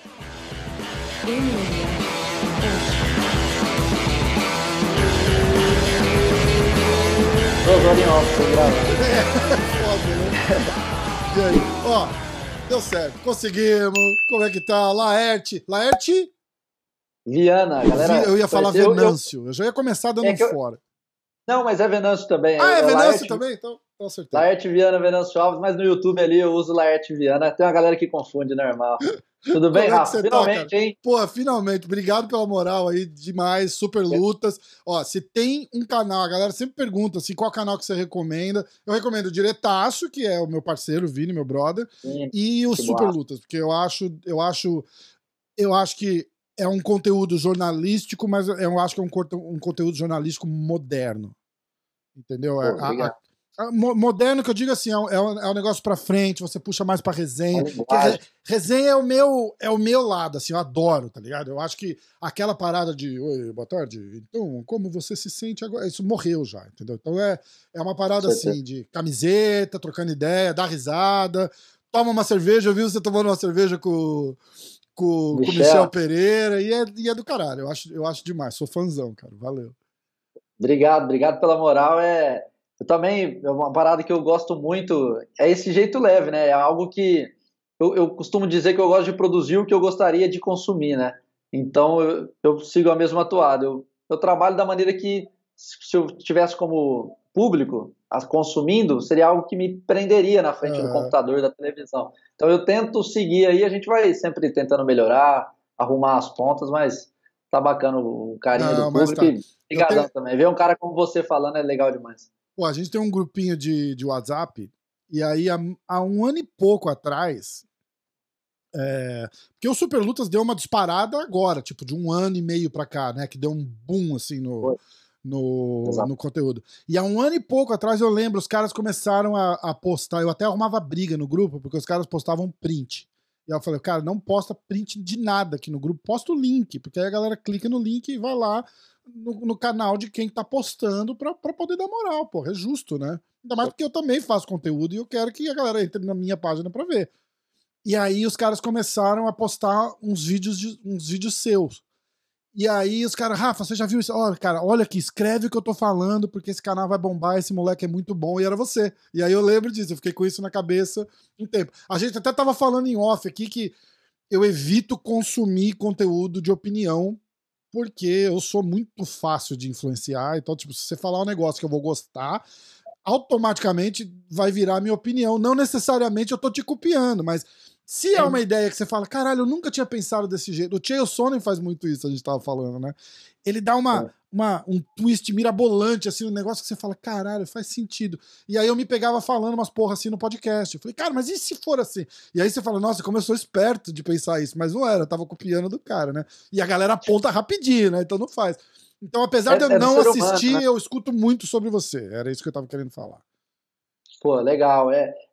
Duas horas em off, sem gravar. Foda, né? E aí? Ó, deu certo. Conseguimos. Como é que tá? Laerte. Laerte? Viana, galera. Eu ia falar Venâncio. Eu já ia começar dando fora. Não, mas é Venâncio também. Ah, é Venâncio também? Então acertei. Laerte Viana, Venâncio Alves, mas no YouTube ali eu uso Laerte Viana. Tem uma galera que confunde, normal. Tudo bem, Rafa? Finalmente, tá, hein? Pô, finalmente. Obrigado pela moral aí, demais. Super lutas. Ó, se tem um canal, a galera sempre pergunta assim, qual canal que você recomenda. Eu recomendo o Diretaço, que é o meu parceiro, o Vini, meu brother, e o Super Lutas, porque eu acho que é um conteúdo jornalístico, mas eu acho que é um conteúdo jornalístico moderno. Entendeu? Moderno que eu digo assim, é um negócio pra frente, você puxa mais pra resenha. Resenha é o meu lado, assim, eu adoro, tá ligado? Eu acho que aquela parada de oi, boa tarde, então, como você se sente agora? Isso morreu já, entendeu? Então é uma parada assim, de camiseta, trocando ideia, dar risada, toma uma cerveja, eu vi você tomando uma cerveja com o Michel Pereira, e é do caralho, eu acho demais, sou fãzão, cara, valeu. Obrigado pela moral. Eu também, é uma parada que eu gosto muito, é esse jeito leve, né? É algo que eu costumo dizer que eu gosto de produzir o que eu gostaria de consumir, né? Então eu sigo a mesma toada. Eu trabalho da maneira que, se eu tivesse como público consumindo, seria algo que me prenderia na frente do computador, da televisão. Então eu tento seguir aí, a gente vai sempre tentando melhorar, arrumar as pontas, mas tá bacana o carinho do público. Tá. E obrigadão também. Ver um cara como você falando é legal demais. Pô, a gente tem um grupinho de WhatsApp, e aí há um ano e pouco atrás, porque o Super Lutas deu uma disparada agora, tipo, de um ano e meio pra cá, né? Que deu um boom, assim, no conteúdo. E há um ano e pouco atrás, eu lembro, os caras começaram a postar, eu até arrumava briga no grupo, porque os caras postavam print. E aí eu falei, cara, não posta print de nada aqui no grupo, posta o link, porque aí a galera clica no link e vai lá no canal de quem tá postando pra poder dar moral, porra, é justo, né? Ainda mais porque eu também faço conteúdo e eu quero que a galera entre na minha página pra ver. E aí os caras começaram a postar uns vídeos seus. E aí os caras, Rafa, você já viu isso? Olha, cara, olha aqui, escreve o que eu tô falando, porque esse canal vai bombar, esse moleque é muito bom, e era você. E aí eu lembro disso, eu fiquei com isso na cabeça um tempo. A gente até tava falando em off aqui que eu evito consumir conteúdo de opinião, porque eu sou muito fácil de influenciar, então, tipo, se você falar um negócio que eu vou gostar, automaticamente vai virar minha opinião. Não necessariamente eu tô te copiando, mas se é uma ideia que você fala, caralho, eu nunca tinha pensado desse jeito. O Chael Sonnen faz muito isso, a gente tava falando, né? Ele dá um twist mirabolante, assim, um negócio que você fala, caralho, faz sentido. E aí eu me pegava falando umas porra assim no podcast. Eu falei, cara, mas e se for assim? E aí você fala, nossa, como eu sou esperto de pensar isso. Mas não era, eu tava copiando do cara, né? E a galera aponta rapidinho, né? Então não faz. Então, apesar de eu não assistir, humano, né? Eu escuto muito sobre você. Era isso que eu tava querendo falar. Pô, legal.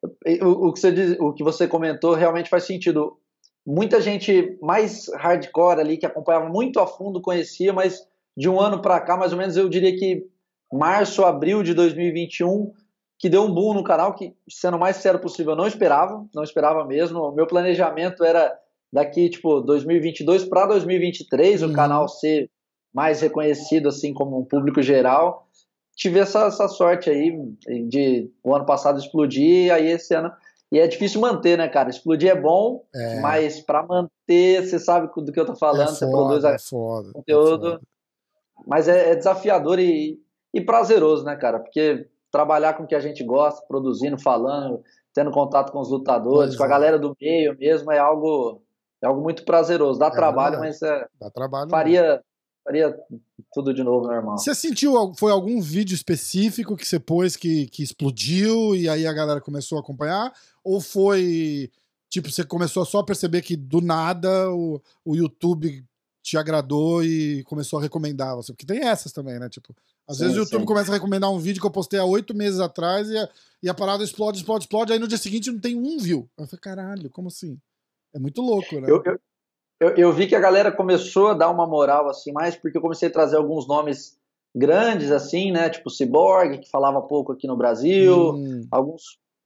O que você comentou realmente faz sentido. Muita gente mais hardcore ali, que acompanhava muito a fundo, conhecia, mas de um ano para cá, mais ou menos, eu diria que março, abril de 2021, que deu um boom no canal, que, sendo o mais sincero possível, eu não esperava mesmo. O meu planejamento era daqui, tipo, 2022 para 2023, o canal ser mais reconhecido, assim, como um público geral. Tive essa sorte aí de o ano passado explodir, e aí esse ano... E é difícil manter, né, cara? Explodir é bom, mas para manter, você sabe do que eu tô falando, você produz conteúdo. Mas é desafiador e prazeroso, né, cara? Porque trabalhar com o que a gente gosta, produzindo, falando, tendo contato com os lutadores, com a galera do meio mesmo, é algo muito prazeroso. Dá trabalho, mas dá trabalho faria tudo de novo normal. Você sentiu, foi algum vídeo específico que você pôs que explodiu e aí a galera começou a acompanhar? Ou foi, tipo, você começou só a perceber que do nada o YouTube te agradou e começou a recomendar você? Porque tem essas também, né? Tipo, às vezes o YouTube começa a recomendar um vídeo que eu postei há 8 meses atrás e a parada explode, aí no dia seguinte não tem um view. Eu falei, caralho, como assim? É muito louco, né? Eu vi que a galera começou a dar uma moral assim mais, porque eu comecei a trazer alguns nomes grandes assim, né, tipo Cyborg, que falava pouco aqui no Brasil, alguns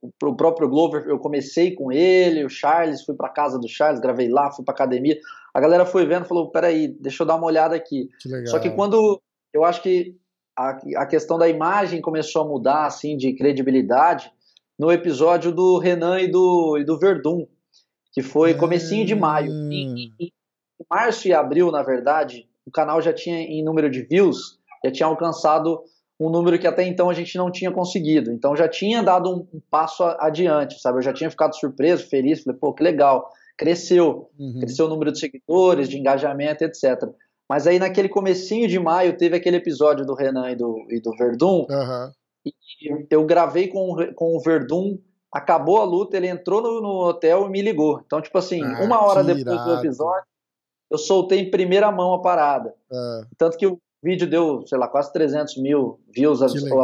o próprio Glover, eu comecei com ele, o Charles, fui pra casa do Charles, gravei lá, fui pra academia. A galera foi vendo, falou, peraí, deixa eu dar uma olhada aqui. Que legal. Só que quando eu acho que a questão da imagem começou a mudar, assim, de credibilidade, no episódio do Renan e do Verdun, que foi comecinho de maio. Em março e abril, na verdade, o canal já tinha, em número de views, já tinha alcançado um número que até então a gente não tinha conseguido. Então já tinha dado um passo adiante, sabe? Eu já tinha ficado surpreso, feliz, falei, pô, que legal. Cresceu o número de seguidores, de engajamento, etc. Mas aí naquele comecinho de maio teve aquele episódio do Renan e do Verdun, e eu gravei com o Verdun, acabou a luta, ele entrou no hotel e me ligou. Então, tipo assim, uma hora depois do episódio, eu soltei em primeira mão a parada. Tanto que o vídeo deu, sei lá, quase 300 mil views.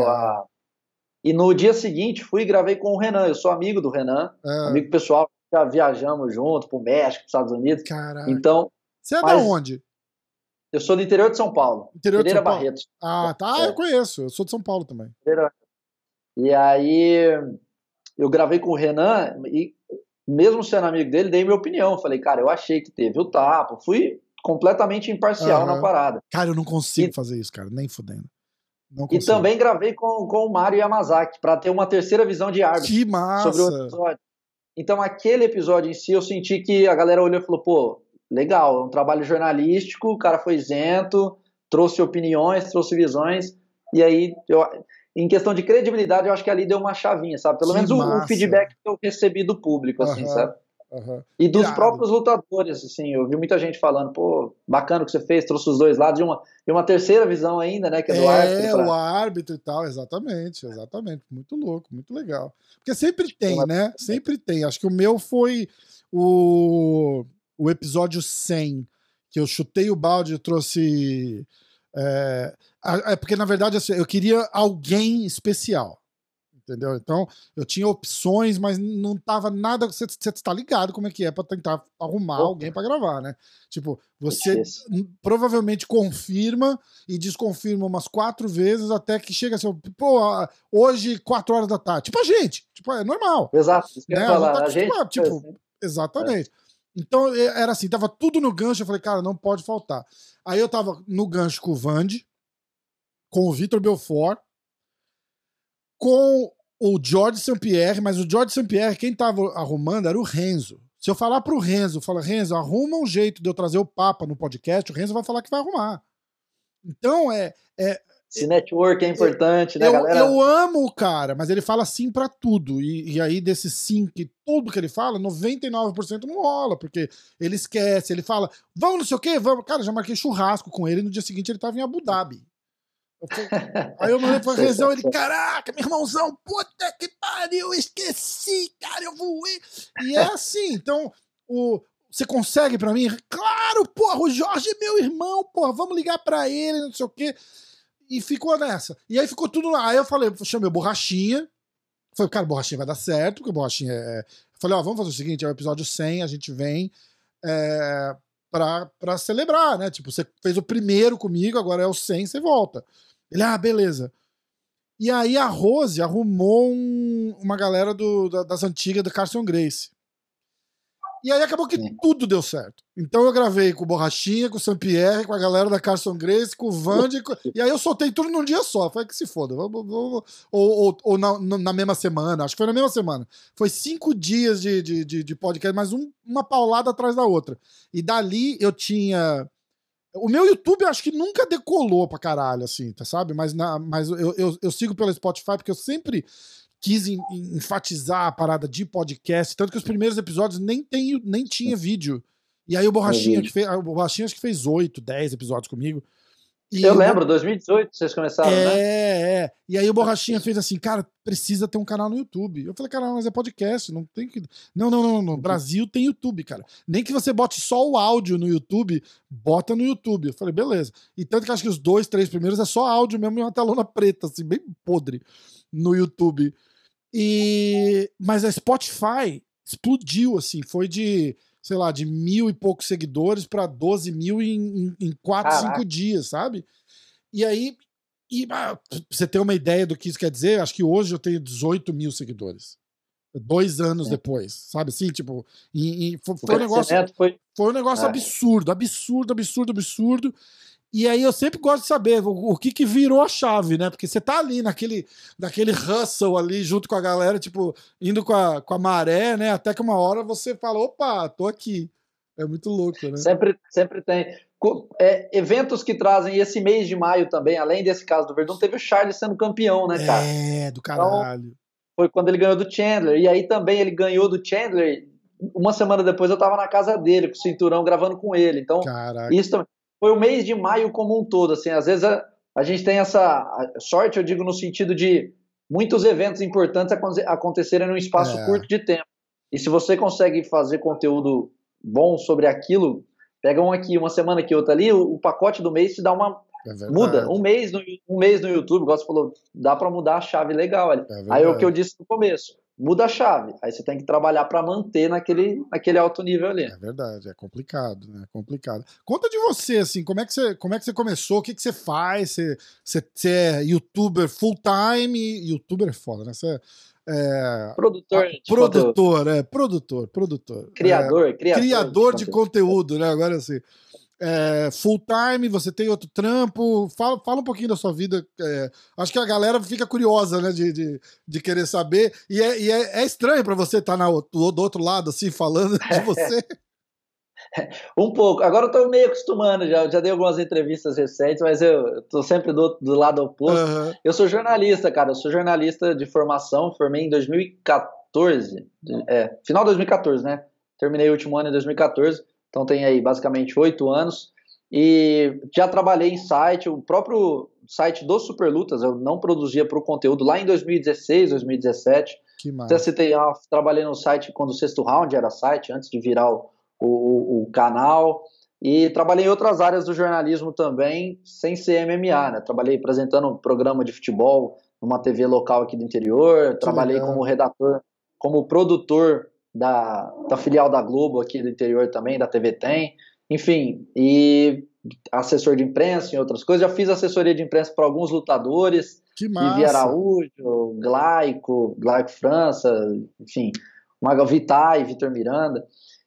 E no dia seguinte, fui e gravei com o Renan. Eu sou amigo do Renan, amigo pessoal, já viajamos junto pro México, pros Estados Unidos. Caraca. Então, você é da onde? Eu sou do interior de São Paulo. Interior de São Paulo? Barretos. Ah, tá. Eu conheço. Eu sou de São Paulo também. E aí, eu gravei com o Renan e, mesmo sendo amigo dele, dei minha opinião. Falei, cara, eu achei que teve o tapa. Fui completamente imparcial na parada. Cara, eu não consigo fazer isso, cara. Nem fudendo. E também gravei com o Mário Yamazaki, para ter uma terceira visão de árbitro. Que massa! Sobre o episódio. Então, aquele episódio em si, eu senti que a galera olhou e falou, pô, legal, é um trabalho jornalístico, o cara foi isento, trouxe opiniões, trouxe visões, e aí, em questão de credibilidade, eu acho que ali deu uma chavinha, sabe? Pelo menos o feedback que eu recebi do público, assim, sabe? E dos próprios lutadores, assim, eu vi muita gente falando, pô, bacana o que você fez, trouxe os dois lados, e uma terceira visão ainda, né, que é do árbitro. O árbitro e tal, exatamente, muito louco, muito legal. Porque sempre tem, né, sempre tem. Acho que o meu foi o episódio 100, que eu chutei o balde e trouxe... porque, na verdade, assim, eu queria alguém especial. Entendeu? Então, eu tinha opções, mas não tava nada. Você tá ligado como é que é pra tentar arrumar alguém pra gravar, né? Tipo, você provavelmente confirma e desconfirma umas 4 vezes até que chega assim, pô, hoje, 4 horas da tarde. Tipo a gente. Tipo, é normal. Exato. Isso que eu ia falar. A gente tipo, exatamente. Então, era assim, tava tudo no gancho. Eu falei, cara, não pode faltar. Aí eu tava no gancho com o Vande, com o Vitor Belfort, com o George St. Pierre, mas o George St. Pierre, quem tava arrumando era o Renzo. Se eu falar pro Renzo, fala, Renzo, arruma um jeito de eu trazer o Papa no podcast, o Renzo vai falar que vai arrumar. Então, esse network é importante, né, galera? Eu amo o cara, mas ele fala sim pra tudo. E aí, desse sim, que tudo que ele fala, 99% não rola, porque ele esquece, ele fala, vamos não sei o quê, vamos. Cara, já marquei churrasco com ele, no dia seguinte ele tava em Abu Dhabi. Aí eu mandei pra Rezão, ele, caraca, meu irmãozão, puta que pariu, esqueci, cara, eu voei. E é assim, então, você consegue pra mim? Claro, porra, o Jorge é meu irmão, porra, vamos ligar pra ele, não sei o quê. E ficou nessa. E aí ficou tudo lá. Aí eu falei, chamei o Borrachinha. Falei, cara, o Borrachinha vai dar certo, porque o Borrachinha Falei, ó, vamos fazer o seguinte, é o episódio 100, a gente vem pra celebrar, né? Tipo, você fez o primeiro comigo, agora é o 100, você volta. Ele, beleza. E aí a Rose arrumou uma galera das antigas do Carson Grace. E aí acabou que tudo deu certo. Então eu gravei com o Borrachinha, com o St. Pierre, com a galera da Carson Grace, com o Vande, e aí eu soltei tudo num dia só. Falei que se foda. Ou na mesma semana, acho que foi na mesma semana. Foi 5 dias de podcast, mas uma paulada atrás da outra. E dali eu tinha... O meu YouTube eu acho que nunca decolou pra caralho, assim, tá, sabe? Mas eu sigo pelo Spotify porque eu sempre quis enfatizar a parada de podcast, tanto que os primeiros episódios nem tinha vídeo. E aí o Borrachinha, acho que fez 8, 10 episódios comigo. E eu lembro, 2018 vocês começaram, né? E aí o Borrachinha fez assim, cara, precisa ter um canal no YouTube. Eu falei, cara, mas é podcast, não tem que... Não, no Brasil tem YouTube, cara. Nem que você bote só o áudio no YouTube, bota no YouTube. Eu falei, beleza. E tanto que acho que os 2, 3 primeiros é só áudio mesmo e uma telona preta, assim, bem podre no YouTube. Mas a Spotify explodiu, assim, foi de... sei lá, de 1.000 e poucos seguidores para 12 mil em 4, 5 dias, sabe? E aí, pra você ter uma ideia do que isso quer dizer, acho que hoje eu tenho 18 mil seguidores. 2 anos sim. depois, sabe assim? Tipo, O foi um negócio é, absurdo, absurdo, absurdo, absurdo. E aí eu sempre gosto de saber o que virou a chave, né? Porque você tá ali naquele hustle ali junto com a galera, tipo, indo com a maré, né? Até que uma hora você fala, opa, tô aqui. É muito louco, né? sempre tem. Eventos que trazem esse mês de maio também, além desse caso do Verdun, teve o Charles sendo campeão, né, cara? É, do Então, caralho. foi quando ele ganhou do Chandler. E aí também ele ganhou do Chandler. Uma semana depois eu tava na casa dele, com o cinturão, gravando com ele. Então, Caraca. isso também. Foi o mês de maio como um todo. Assim, às vezes a gente tem essa sorte, eu digo, no sentido de muitos eventos importantes acontecerem num espaço É, curto de tempo. E se você consegue fazer conteúdo bom sobre aquilo, pega um aqui, uma semana aqui, outra ali, o pacote do mês te dá uma. é Muda. verdade. Um mês no YouTube, igual você falou, dá para mudar a chave legal ali. É Aí é o que eu verdade. disse no começo. Muda a chave. Aí você tem que trabalhar para manter naquele alto nível ali. É verdade, é complicado, né? É complicado. Conta de você, assim, como é que você começou? O que você faz? Você é youtuber full time? Youtuber é foda, né? Você Produtor de conteúdo. produtor. Criador de Criador de conteúdo. conteúdo, né? Agora assim. Full time, você tem outro trampo. Fala um pouquinho da sua vida. Acho que a galera fica curiosa, né? De querer saber. E é estranho pra você estar do outro lado, assim, falando de você. Um pouco. Agora eu tô meio acostumando, já dei algumas entrevistas recentes, mas eu tô sempre do lado oposto. Aham. Eu sou jornalista, cara. Eu sou jornalista de formação, formei em 2014. Final de 2014, né? Terminei o último ano em 2014, então tem aí basicamente 8 anos. E já trabalhei em site, o próprio site do Superlutas, eu não produzia para o conteúdo lá em 2016, 2017. Que Até massa. citei, trabalhei no site quando o Sexto Round era site, antes de virar o canal. E trabalhei em outras áreas do jornalismo também, sem ser MMA, né? Trabalhei apresentando um programa de futebol numa TV local aqui do interior, Que trabalhei como legal. redator, como produtor da filial da Globo aqui do interior também, da TV Tem. Enfim, e assessor de imprensa e outras coisas. Já fiz assessoria de imprensa para alguns lutadores, Que Vivi massa. Araújo, Glaico França, enfim, Magal Vitai, Vitor Miranda.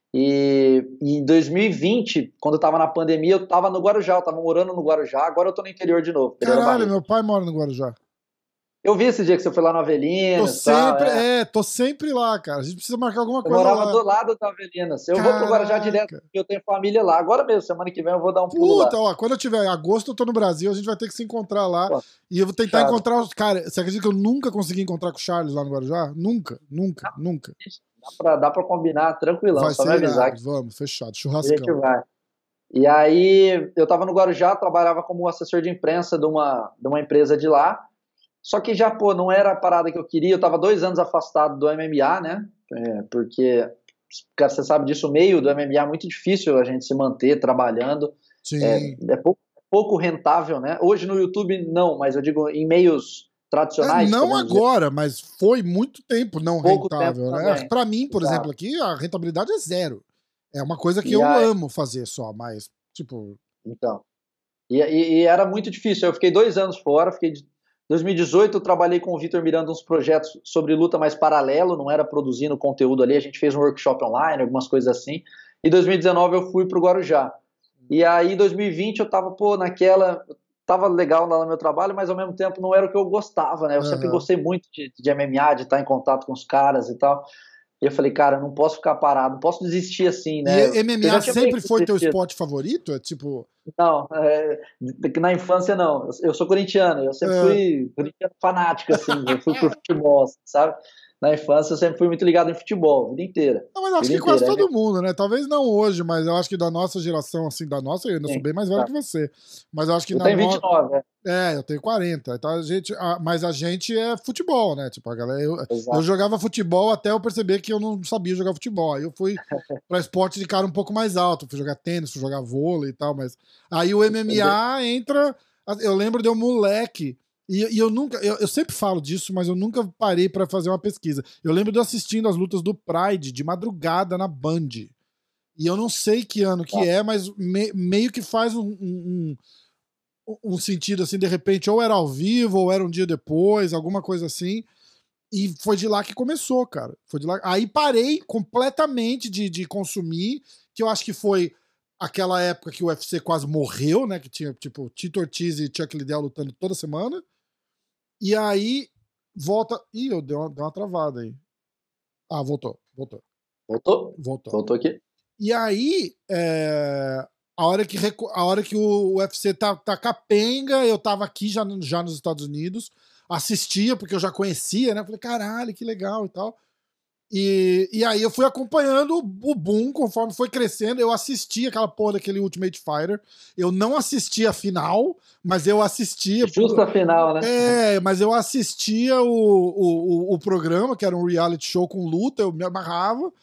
E em 2020, quando eu estava na pandemia, eu estava no Guarujá, eu estava morando no Guarujá, agora eu estou no interior de novo, Pereira Caralho, Barreto. meu pai mora no Guarujá. Eu vi esse dia que você foi lá no Tô Avelinas e tal, sempre, tô sempre lá, cara. A gente precisa marcar alguma eu coisa morava lá. do lado da Avelinas. Eu vou pro Guarujá direto, Caraca. porque eu tenho família lá. Agora mesmo, semana que vem eu vou dar um pulo Puta, lá. ó, quando eu tiver em agosto, eu tô no Brasil, a gente vai ter que se encontrar lá. Pô, E eu vou tentar fechado. encontrar os. Cara, você acredita que eu nunca consegui encontrar com o Charles lá no Guarujá? Nunca, nunca, nunca. Dá pra combinar tranquilão, Vai só me ser avisar irado. que Vamos, fechado. a gente Churrascão. vai. E aí, eu estava no Guarujá, trabalhava como assessor de imprensa de uma empresa de lá. Só que já, pô, não era a parada que eu queria. Eu estava 2 anos afastado do MMA, né? Porque, cara, você sabe disso, o meio do MMA é muito difícil a gente se manter trabalhando. É, Sim. é pouco rentável, né? Hoje no YouTube, não, mas eu digo em meios tradicionais, Não podemos dizer, agora, mas foi muito tempo não pouco tempo rentável, né? também. Pra mim, por exemplo, Exato. aqui, a rentabilidade é zero. É uma coisa que E eu aí, amo fazer só, mas, tipo. então. E era muito difícil. Eu fiquei 2 anos fora, fiquei de 2018 eu trabalhei com o Vitor Miranda uns projetos sobre luta mais paralelo, não era produzindo conteúdo ali, a gente fez um workshop online, algumas coisas assim. E 2019 eu fui pro Guarujá. E aí 2020 eu tava, pô, tava legal lá no meu trabalho, mas ao mesmo tempo não era o que eu gostava, né? Eu sempre Aham. gostei muito de MMA, de estar em contato com os caras e tal. E eu falei, cara, não posso ficar parado, não posso desistir assim, E né? Porque eu MMA já tinha meio sempre que foi teu desistido. esporte favorito? É tipo. Não, na infância não. Eu sou corintiano, eu sempre É. fui corintiano fanático, assim, eu fui pro futebol, sabe? Na infância eu sempre fui muito ligado em futebol, a vida inteira. Não, mas acho Vida que quase inteira. todo mundo, né? Talvez não hoje, mas eu acho que da nossa geração, assim, da nossa, eu ainda sou Sim, bem mais velho tá. que você. Mas eu acho que Eu na tenho nossa. 29, Eu tenho 40. Então mas a gente é futebol, né? Tipo, a galera, eu exato. jogava futebol até eu perceber que eu não sabia jogar futebol. Aí eu fui pra esporte de cara um pouco mais alto. Fui jogar tênis, fui jogar vôlei e tal, mas aí o MMA entra. Eu lembro de um moleque. E eu nunca. Eu sempre falo disso, mas eu nunca parei pra fazer uma pesquisa. Eu lembro de eu assistindo as lutas do Pride de madrugada na Band. E eu não sei que ano que Tá. é, mas meio que faz um sentido assim, de repente, ou era ao vivo, ou era um dia depois, alguma coisa assim. E foi de lá que começou, cara. Foi de lá. Aí parei completamente de consumir, que eu acho que foi aquela época que o UFC quase morreu, né? Que tinha, tipo, Tito Ortiz e Chuck Liddell lutando toda semana. E aí volta. Ih, deu uma travada aí. Ah, voltou. Voltou? Voltou. Voltou aqui? E aí, a hora que o UFC tá capenga, eu tava aqui já nos Estados Unidos, assistia, porque eu já conhecia, né? Falei, caralho, que legal e tal. E aí eu fui acompanhando o boom conforme foi crescendo. Eu assisti aquela porra daquele Ultimate Fighter. Eu não assisti a final, mas eu assistia. Justa final, né? Mas eu assistia o programa, que era um reality show com luta, eu me amarrava.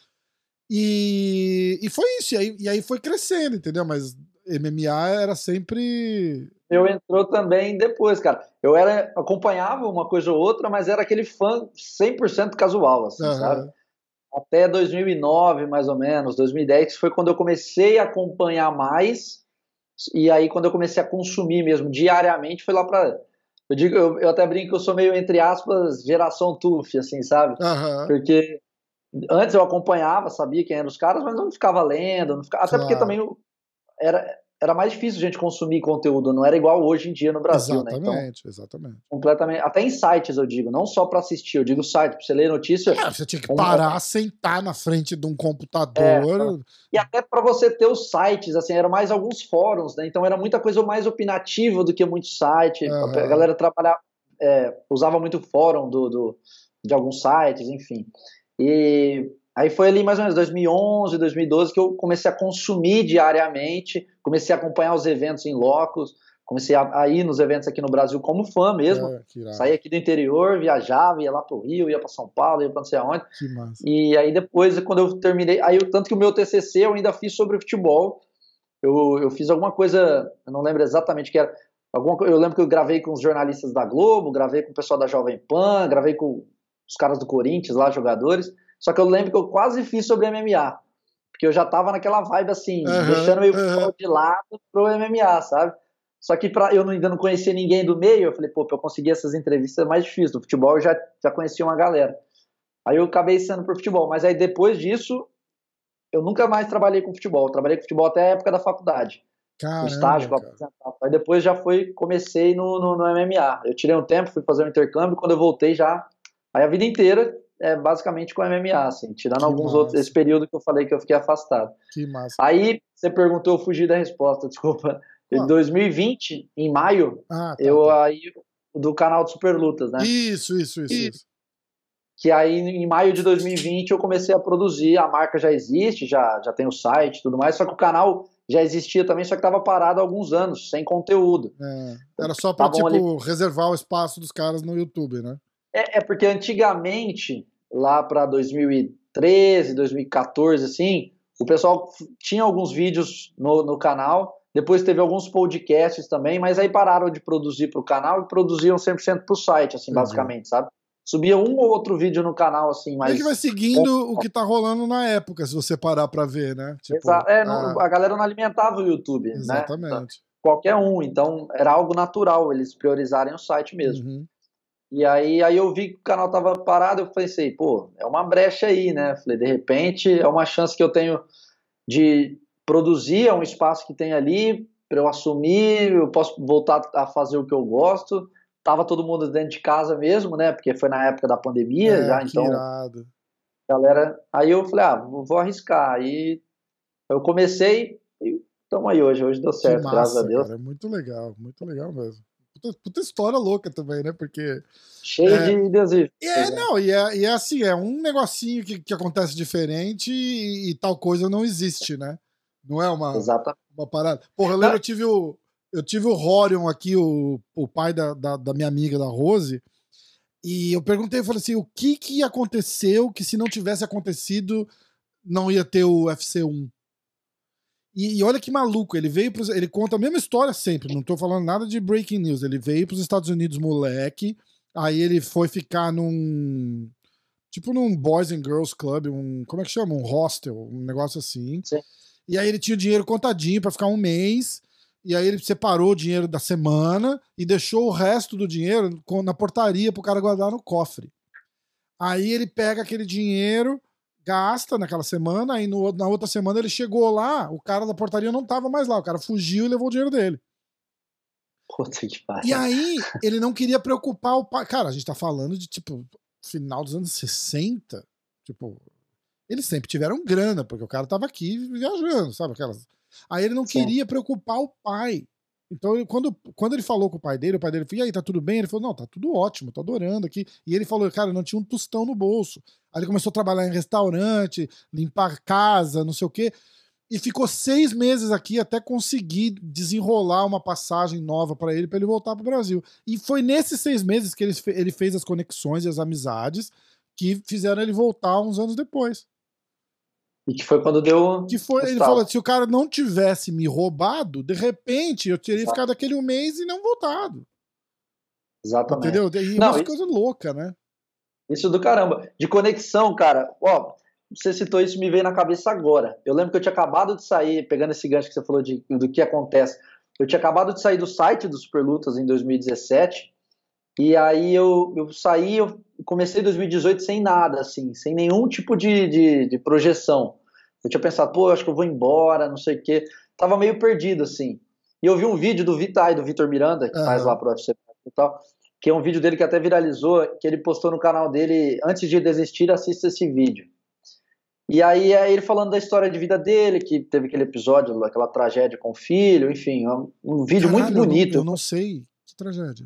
E foi isso. E aí foi crescendo, entendeu? Mas MMA era sempre. Eu entrou também depois, cara. Acompanhava uma coisa ou outra, mas era aquele fã 100% casual, assim, sabe? Até 2009, mais ou menos, 2010, que foi quando eu comecei a acompanhar mais, e aí quando eu comecei a consumir mesmo diariamente, foi lá pra... Eu até brinco que eu sou meio, entre aspas, geração TUF, assim, sabe? Porque antes eu acompanhava, sabia quem eram os caras, mas não ficava lendo, até porque também era mais difícil a gente consumir conteúdo, não era igual hoje em dia no Brasil, né? Então, exatamente. Completamente. Até em sites, eu digo, não só para assistir, eu digo site, para você ler notícia. Você tinha que parar, sentar na frente de um computador. E até para você ter os sites, assim, eram mais alguns fóruns, né? Então era muita coisa mais opinativa do que muito site. A galera trabalhava, usava muito fórum de alguns sites, enfim. E aí foi ali mais ou menos 2011, 2012 que eu comecei a consumir diariamente, comecei a acompanhar os eventos em locos, comecei a ir nos eventos aqui no Brasil como fã mesmo. Saí aqui do interior, viajava, ia lá pro Rio, ia para São Paulo, ia para não sei aonde. Que massa. E aí depois, quando eu terminei, tanto que o meu TCC eu ainda fiz sobre futebol. Eu fiz alguma coisa, eu não lembro exatamente o que era. Eu lembro que eu gravei com os jornalistas da Globo, gravei com o pessoal da Jovem Pan, gravei com os caras do Corinthians lá, jogadores. Só que eu lembro que eu quase fiz sobre MMA, porque eu já tava naquela vibe assim, deixando meio futebol de lado pro MMA, sabe? Só que eu ainda não conhecia ninguém do meio, eu falei, pô, pra eu conseguir essas entrevistas é mais difícil. Do futebol eu já conhecia uma galera. Aí eu acabei sendo pro futebol, mas aí depois disso, eu nunca mais trabalhei com futebol. Eu trabalhei com futebol até a época da faculdade. Caramba, no estágio, aí depois comecei no MMA. Eu tirei um tempo, fui fazer um intercâmbio, quando eu voltei já, aí a vida inteira basicamente com MMA, assim, tirando alguns outros, esse período que eu falei que eu fiquei afastado. Que massa. Aí você perguntou, eu fugi da resposta, desculpa. Em 2020, em maio, aí do canal de Super Lutas, né? Isso. Que aí em maio de 2020 eu comecei a produzir, a marca já existe, já tem o site e tudo mais, só que o canal já existia também, só que estava parado há alguns anos, sem conteúdo. Era só para reservar o espaço dos caras no YouTube, né? Porque antigamente, lá para 2013, 2014, assim, o pessoal tinha alguns vídeos no canal, depois teve alguns podcasts também, mas aí pararam de produzir para o canal e produziam 100% para o site, assim, basicamente, sabe? Subia um ou outro vídeo no canal, assim, mas... que vai seguindo o que tá rolando na época, se você parar pra ver, né? Tipo, a galera não alimentava o YouTube, exatamente, né? Qualquer um, então era algo natural eles priorizarem o site mesmo. E aí eu vi que o canal tava parado, eu pensei, pô, é uma brecha aí, né? Falei, de repente é uma chance que eu tenho de produzir, é um espaço que tem ali para eu assumir, eu posso voltar a fazer o que eu gosto. Tava todo mundo dentro de casa mesmo, né? Porque foi na época da pandemia já, então. Irado. Galera, aí eu falei, vou arriscar. Aí eu comecei e estamos aí hoje. Hoje deu certo, massa, graças a Deus. Cara, é muito legal mesmo. Puta história louca também, né? Porque. Cheio de desejos. E é assim, é um negocinho que acontece diferente e tal coisa não existe, né? Não é uma parada. Porra, eu lembro, eu tive o Rorion aqui, o pai da minha amiga, da Rose, e eu perguntei, eu falei assim, o que aconteceu que se não tivesse acontecido, não ia ter o UFC 1? E olha que maluco, ele conta a mesma história sempre, não tô falando nada de breaking news, ele veio pros Estados Unidos moleque, aí ele foi ficar num Boys and Girls Club, como é que chama? Um hostel, um negócio assim. Sim. E aí ele tinha o dinheiro contadinho pra ficar um mês, e aí ele separou o dinheiro da semana e deixou o resto do dinheiro na portaria pro cara guardar no cofre. Aí ele pega aquele dinheiro, gasta naquela semana, aí na outra semana ele chegou lá, o cara da portaria não tava mais lá, o cara fugiu e levou o dinheiro dele. Puta que E pariu. aí ele não queria preocupar o pai. Cara, a gente tá falando de, tipo, final dos anos 60, tipo, eles sempre tiveram grana, porque o cara tava aqui viajando, sabe? Aí ele não Sim. queria preocupar o pai. Então, quando ele falou com o pai dele falou, e aí, tá tudo bem? Ele falou, não, tá tudo ótimo, tô adorando aqui. E ele falou, cara, não tinha um tostão no bolso. Aí ele começou a trabalhar em restaurante, limpar casa, não sei o quê. E ficou 6 meses aqui até conseguir desenrolar uma passagem nova pra ele voltar pro Brasil. E foi nesses 6 meses que ele fez as conexões e as amizades que fizeram ele voltar uns anos depois. E que foi quando deu. Ele falou, se o cara não tivesse me roubado, de repente eu teria Exato. ficado aquele um mês e não voltado. Exatamente. Entendeu? E Não, uma coisa louca, né? Isso do caramba. De conexão, cara, ó, você citou isso, me veio na cabeça agora. Eu lembro que eu tinha acabado de sair, pegando esse gancho que você falou do que acontece, eu tinha acabado de sair do site do Superlutas em 2017, e aí eu saí, eu comecei em 2018 sem nada, assim, sem nenhum tipo de projeção. Eu tinha pensado, pô, eu acho que eu vou embora, não sei o quê. Tava meio perdido, assim. E eu vi um vídeo do Vitor Miranda, que faz lá pro UFC e tal, que é um vídeo dele que até viralizou, que ele postou no canal dele, antes de desistir, assista esse vídeo. E aí é ele falando da história de vida dele, que teve aquele episódio, aquela tragédia com o filho, enfim, um vídeo muito bonito. Eu não sei. Que tragédia.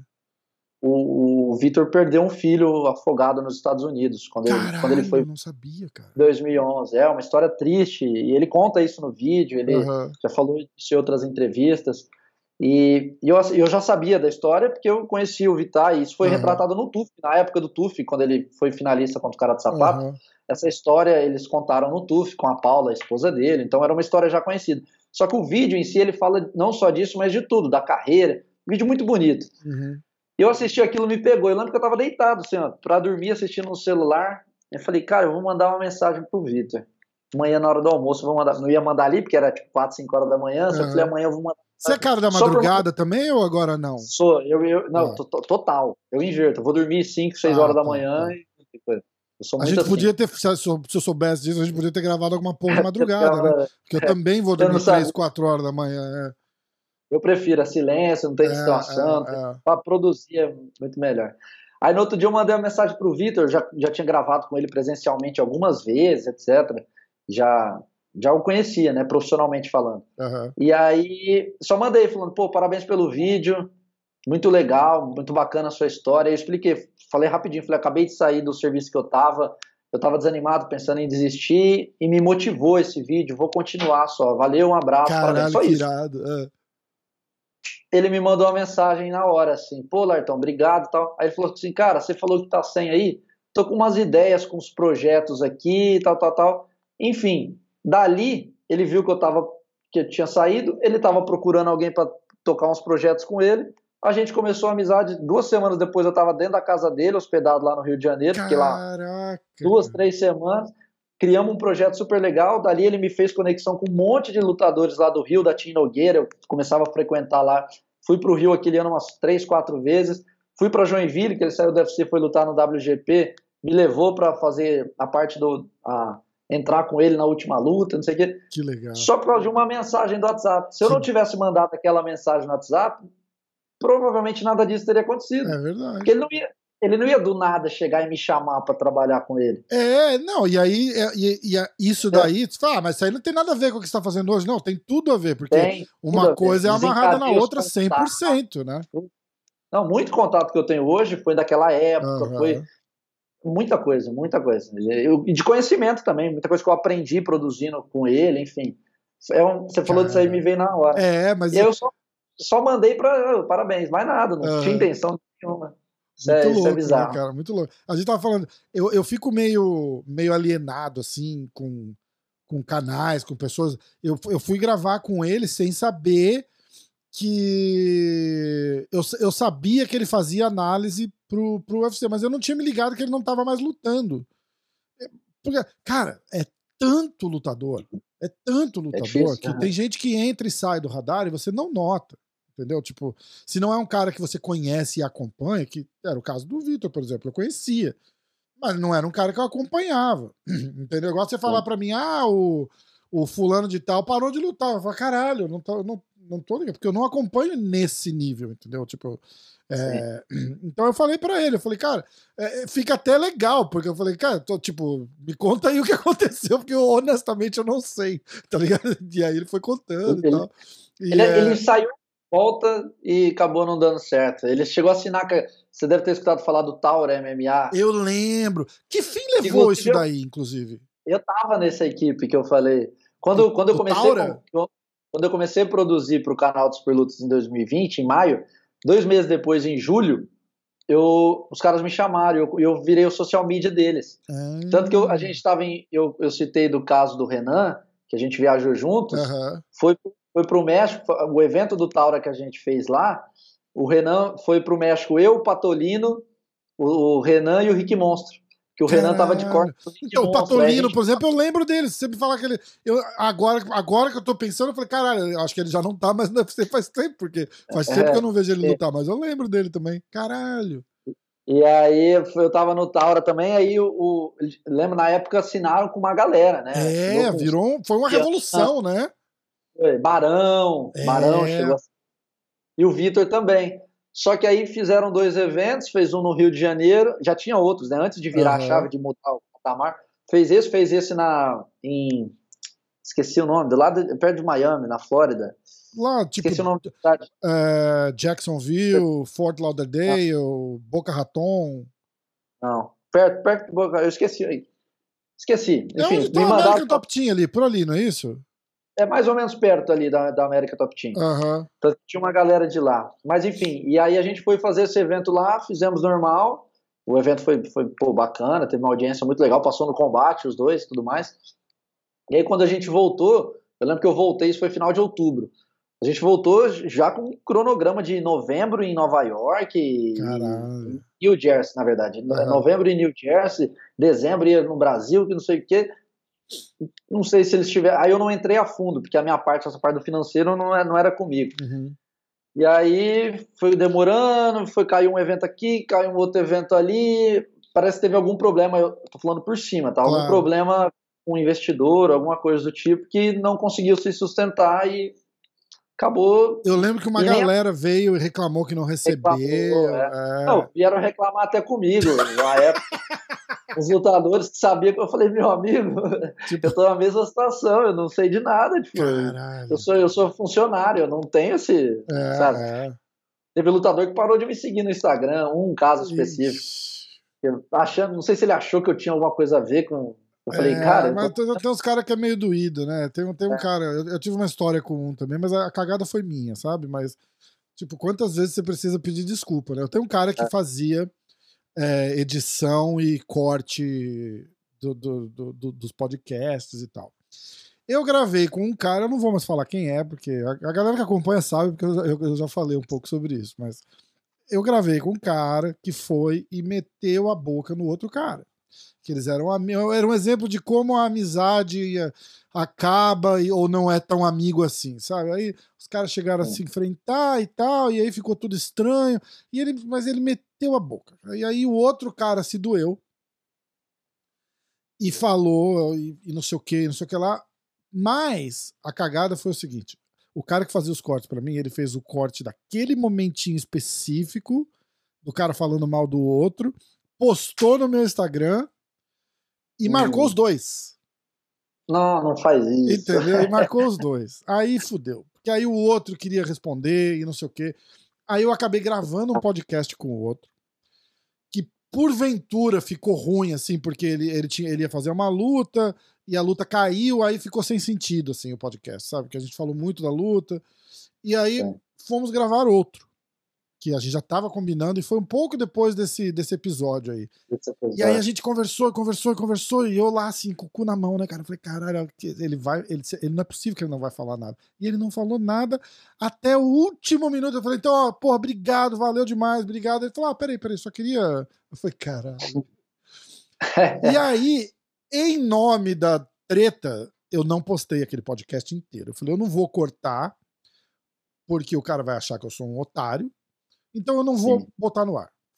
O Vitor perdeu um filho afogado nos Estados Unidos, quando ele foi... eu não sabia, cara. 2011, é uma história triste, e ele conta isso no vídeo, ele já falou isso em outras entrevistas, e eu já sabia da história porque eu conheci o Vitar, e isso foi retratado no TUF, na época do TUF, quando ele foi finalista contra o Cara de Sapato. Essa história eles contaram no TUF com a Paula, a esposa dele, então era uma história já conhecida. Só que o vídeo em si, ele fala não só disso, mas de tudo, da carreira, um vídeo muito bonito. Eu assisti aquilo, me pegou, eu lembro que eu tava deitado, assim, ó, pra dormir, assistindo no celular. Eu falei, cara, eu vou mandar uma mensagem pro Vitor. Amanhã, na hora do almoço, eu vou mandar. Não ia mandar ali, porque era tipo 4, 5 horas da manhã. Só que eu falei, amanhã eu vou mandar. Você é cara da madrugada também ou agora não? Sou. Não, total. Eu inverto. Eu vou dormir 5, 6 horas da manhã. Eu sou muito a gente assim. podia ter, se eu soubesse disso, a gente podia ter gravado alguma porra de madrugada, né? Porque eu também vou dormir 3, 4 horas da manhã. Eu prefiro a silêncio, não tem distração. Pra produzir é muito melhor. Aí no outro dia eu mandei uma mensagem pro Vitor, já tinha gravado com ele presencialmente algumas vezes, etc. Já o conhecia, né, profissionalmente falando. E aí só mandei falando, pô, parabéns pelo vídeo, muito legal, muito bacana a sua história. Aí eu expliquei, falei rapidinho, falei, acabei de sair do serviço que eu tava desanimado, pensando em desistir, e me motivou esse vídeo, vou continuar só. Valeu, um abraço, parabéns, só isso. Irado. Ele me mandou uma mensagem na hora, assim, pô, Lartão, obrigado e tal. Aí ele falou assim, cara, você falou que tá sem aí, tô com umas ideias, com uns projetos aqui, tal. Enfim, dali, ele viu que eu tinha saído, ele tava procurando alguém para tocar uns projetos com ele, a gente começou a amizade, 2 semanas depois eu tava dentro da casa dele, hospedado lá no Rio de Janeiro, fiquei lá 2, 3 semanas, criamos um projeto super legal, dali ele me fez conexão com um monte de lutadores lá do Rio, da Tim Nogueira, eu começava a frequentar lá, fui pro Rio aquele ano umas 3, 4 vezes, fui pra Joinville, que ele saiu do UFC, foi lutar no WGP, me levou pra fazer a parte entrar com ele na última luta, não sei o quê. Que legal. Só por causa de uma mensagem do WhatsApp. Se eu não tivesse mandado aquela mensagem no WhatsApp, provavelmente nada disso teria acontecido. É verdade. Porque ele não ia do nada chegar e me chamar pra trabalhar com ele. Não, e aí isso daí, você fala, mas isso aí não tem nada a ver com o que você tá fazendo hoje. Não, tem tudo a ver, porque uma coisa é amarrada na outra 100%, né? Não, muito contato que eu tenho hoje foi daquela época, foi muita coisa. E de conhecimento também, muita coisa que eu aprendi produzindo com ele, enfim. Você falou disso aí, me veio na hora. Mas... E eu só mandei parabéns, mais nada, não tinha intenção nenhuma. Muito louco, isso é bizarro. né, cara? Muito louco. A gente tava falando, eu fico meio alienado, assim, com canais, com pessoas. Eu fui gravar com ele sem saber que... Eu sabia que ele fazia análise pro UFC, mas eu não tinha me ligado que ele não tava mais lutando. Porque, cara, é tanto lutador difícil, que tem gente que entra e sai do radar e você não nota. Entendeu? Tipo, se não é um cara que você conhece e acompanha, que era o caso do Vitor, por exemplo, eu conhecia. Mas não era um cara que eu acompanhava. Entendeu? Igual você falar pra mim, o fulano de tal parou de lutar. Eu falo, caralho, eu não tô ligado, porque eu não acompanho nesse nível, entendeu? Tipo, então eu falei pra ele, eu falei, cara, fica até legal, porque eu falei, cara, tipo, me conta aí o que aconteceu, porque honestamente eu não sei, tá ligado? E aí ele foi contando e tal. Ele saiu de volta e acabou não dando certo. Ele chegou a assinar, você deve ter escutado falar do Taura MMA. Eu lembro. Que fim levou isso daí, inclusive? Eu tava nessa equipe que eu falei. Quando eu comecei a produzir para o canal dos Superlutas em 2020, em maio, 2 meses depois, em julho, os caras me chamaram e eu virei o social media deles. Tanto que a gente estava eu citei do caso do Renan, que a gente viajou juntos, foi para o México, o evento do Taura que a gente fez lá, o Renan foi para o México, eu, o Patolino, o Renan e o Rick Monstro. Que o Renan tava de corte. Então, o Patolino, por exemplo, eu lembro dele. Se você me falar que ele. Agora que eu tô pensando, eu falei, caralho, eu acho que ele já não tá, mas deve ser faz tempo, porque faz tempo que eu não vejo ele lutar, mas eu lembro dele também. Caralho. E aí eu tava no Taura também, aí lembro, na época assinaram com uma galera, né? Foi uma revolução, né? Barão chegou assim. E o Vitor também. Só que aí fizeram 2 eventos, fez um no Rio de Janeiro, já tinha outros, né? Antes de virar a chave de mudar o patamar. Fez esse esqueci o nome, perto de Miami, na Flórida. Lá, tipo, esqueci o nome da cidade. Jacksonville, Fort Lauderdale, Boca Raton. Não, perto de Boca, eu esqueci aí. Esqueci. Enfim, onde tá a American Top Team ali, por ali, não é isso? É mais ou menos perto ali da América Top Team. Então, tinha uma galera de lá. Mas enfim, e aí a gente foi fazer esse evento lá, fizemos normal. O evento foi bacana, teve uma audiência muito legal, passou no combate os dois e tudo mais. E aí quando a gente voltou, eu lembro que eu voltei, isso foi final de outubro. A gente voltou já com um cronograma de novembro em Nova York e New Jersey, na verdade. Novembro em New Jersey, dezembro ia no Brasil, que não sei o quê. Não sei se eles tiveram. Aí eu não entrei a fundo, porque essa parte do financeiro não era comigo. E aí foi demorando, caiu um evento aqui, caiu um outro evento ali. Parece que teve algum problema, eu tô falando por cima, tá? Algum problema com um investidor, alguma coisa do tipo, que não conseguiu se sustentar e acabou. Eu lembro que uma galera veio e reclamou que não recebeu. Não, vieram reclamar até comigo na época. Os lutadores que sabiam que eu falei, meu amigo, tipo, eu tô na mesma situação, eu não sei de nada, tipo, eu sou funcionário, eu não tenho esse, sabe? Teve lutador que parou de me seguir no Instagram, um caso específico. Não sei se ele achou que eu tinha alguma coisa a ver com. Eu falei, cara. Mas tem uns caras que é meio doído, né? Tem um cara, eu tive uma história com um também, mas a cagada foi minha, sabe? Mas, tipo, quantas vezes você precisa pedir desculpa, né? Eu tenho um cara que fazia edição e corte dos podcasts e tal. Eu gravei com um cara, eu não vou mais falar quem é, porque a galera que acompanha sabe, porque eu já falei um pouco sobre isso, mas eu gravei com um cara que foi e meteu a boca no outro cara. Que eles era um exemplo de como a amizade acaba ou não é tão amigo assim, sabe? Aí os caras chegaram a se enfrentar e tal, e aí ficou tudo estranho, mas ele meteu a boca. E aí o outro cara se doeu e falou e não sei o que lá, mas a cagada foi o seguinte, o cara que fazia os cortes pra mim, ele fez o corte daquele momentinho específico do cara falando mal do outro, postou no meu Instagram e marcou os dois. Não faz isso. Entendeu? E marcou os dois. Aí fudeu. Porque aí o outro queria responder e não sei o quê. Aí eu acabei gravando um podcast com o outro, que porventura ficou ruim, assim, porque ele ia fazer uma luta e a luta caiu, aí ficou sem sentido, assim, o podcast, sabe? Que a gente falou muito da luta. E aí fomos gravar outro, que a gente já tava combinando, e foi um pouco depois desse episódio aí. E aí a gente conversou, e eu lá assim, com o cu na mão, né, cara? Eu falei, caralho, ele não é possível que ele não vai falar nada. E ele não falou nada até o último minuto. Eu falei, então, ó, porra, obrigado, valeu demais, obrigado. Ele falou, peraí, só queria... Eu falei, caralho. E aí, em nome da treta, eu não postei aquele podcast inteiro. Eu falei, eu não vou cortar, porque o cara vai achar que eu sou um otário, então eu não vou botar no ar.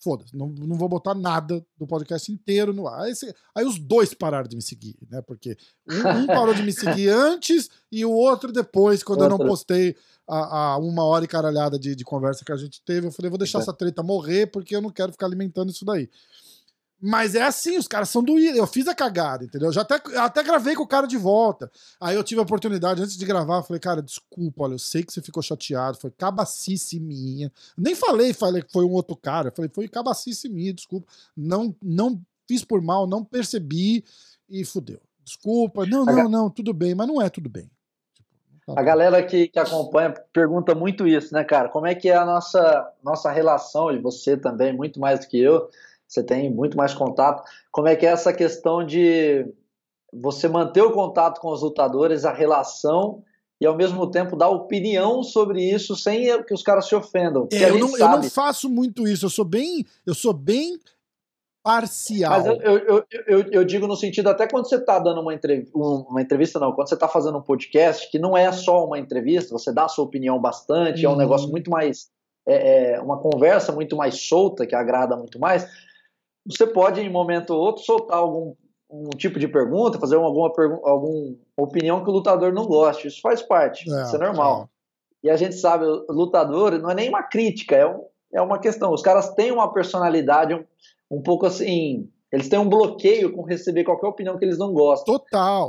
foda-se, não vou botar nada do podcast inteiro no ar. Aí os dois pararam de me seguir, né? Porque um parou de me seguir antes e o outro depois, quando eu não postei a 1 hora e caralhada de conversa que a gente teve. Eu falei, vou deixar essa treta morrer porque eu não quero ficar alimentando isso daí. Mas é assim, os caras são doídos. Eu fiz a cagada, entendeu? Até gravei com o cara de volta. Aí eu tive a oportunidade, antes de gravar, eu falei, cara, desculpa, olha, eu sei que você ficou chateado, foi cabacice minha. Nem falei que foi um outro cara. Eu falei, foi cabacice minha, desculpa. Não fiz por mal, não percebi e fudeu. Desculpa, não, tudo bem, mas não é tudo bem. A galera que acompanha pergunta muito isso, né, cara? Como é que é a nossa relação, e você também, muito mais do que eu, você tem muito mais contato. Como é que é essa questão de você manter o contato com os lutadores, a relação, e ao mesmo tempo dar opinião sobre isso sem que os caras se ofendam? Eu não faço muito isso, eu sou bem parcial. Mas eu digo no sentido, até quando você está dando uma entrevista, não, quando você está fazendo um podcast, que não é só uma entrevista, você dá a sua opinião bastante, é um negócio muito mais, uma conversa muito mais solta, que agrada muito mais. Você pode, em um momento ou outro, soltar algum tipo de pergunta, fazer alguma opinião que o lutador não goste. Isso faz parte, isso é normal. E a gente sabe, o lutador não é nem uma crítica, é uma questão. Os caras têm uma personalidade um pouco assim, eles têm um bloqueio com receber qualquer opinião que eles não gostam. Total.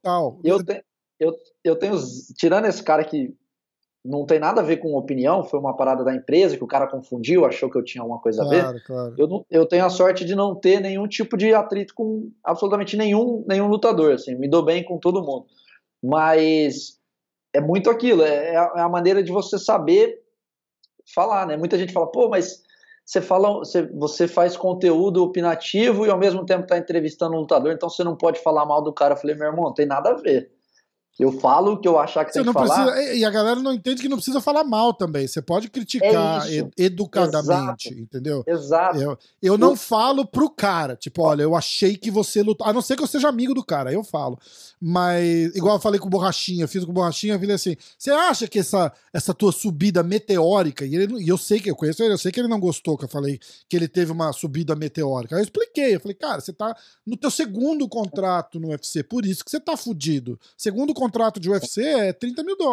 Eu tenho, tirando esse cara que não tem nada a ver com opinião, foi uma parada da empresa que o cara confundiu, achou que eu tinha alguma coisa a ver. Claro. Eu tenho a sorte de não ter nenhum tipo de atrito com absolutamente nenhum lutador, assim, me dou bem com todo mundo. Mas é muito aquilo, é a maneira de você saber falar, né? Muita gente fala, pô, mas você faz conteúdo opinativo e ao mesmo tempo está entrevistando um lutador, então você não pode falar mal do cara. Eu falei, meu irmão, não tem nada a ver. Eu falo o que eu achar que você tem que falar. E a galera não entende que não precisa falar mal também. Você pode criticar educadamente, entendeu? Exato. Eu não falo pro cara, tipo, olha, eu achei que você lutou. A não ser que eu seja amigo do cara, eu falo. Mas, igual eu falei com o Borrachinha, fiz com o Borrachinha, eu falei assim, você acha que essa tua subida meteórica, e eu sei que eu conheço ele, eu sei que ele não gostou que eu falei que ele teve uma subida meteórica. Aí eu expliquei, eu falei, cara, você tá no teu segundo contrato no UFC, por isso que você tá fudido. Segundo contrato de UFC é $30 mil.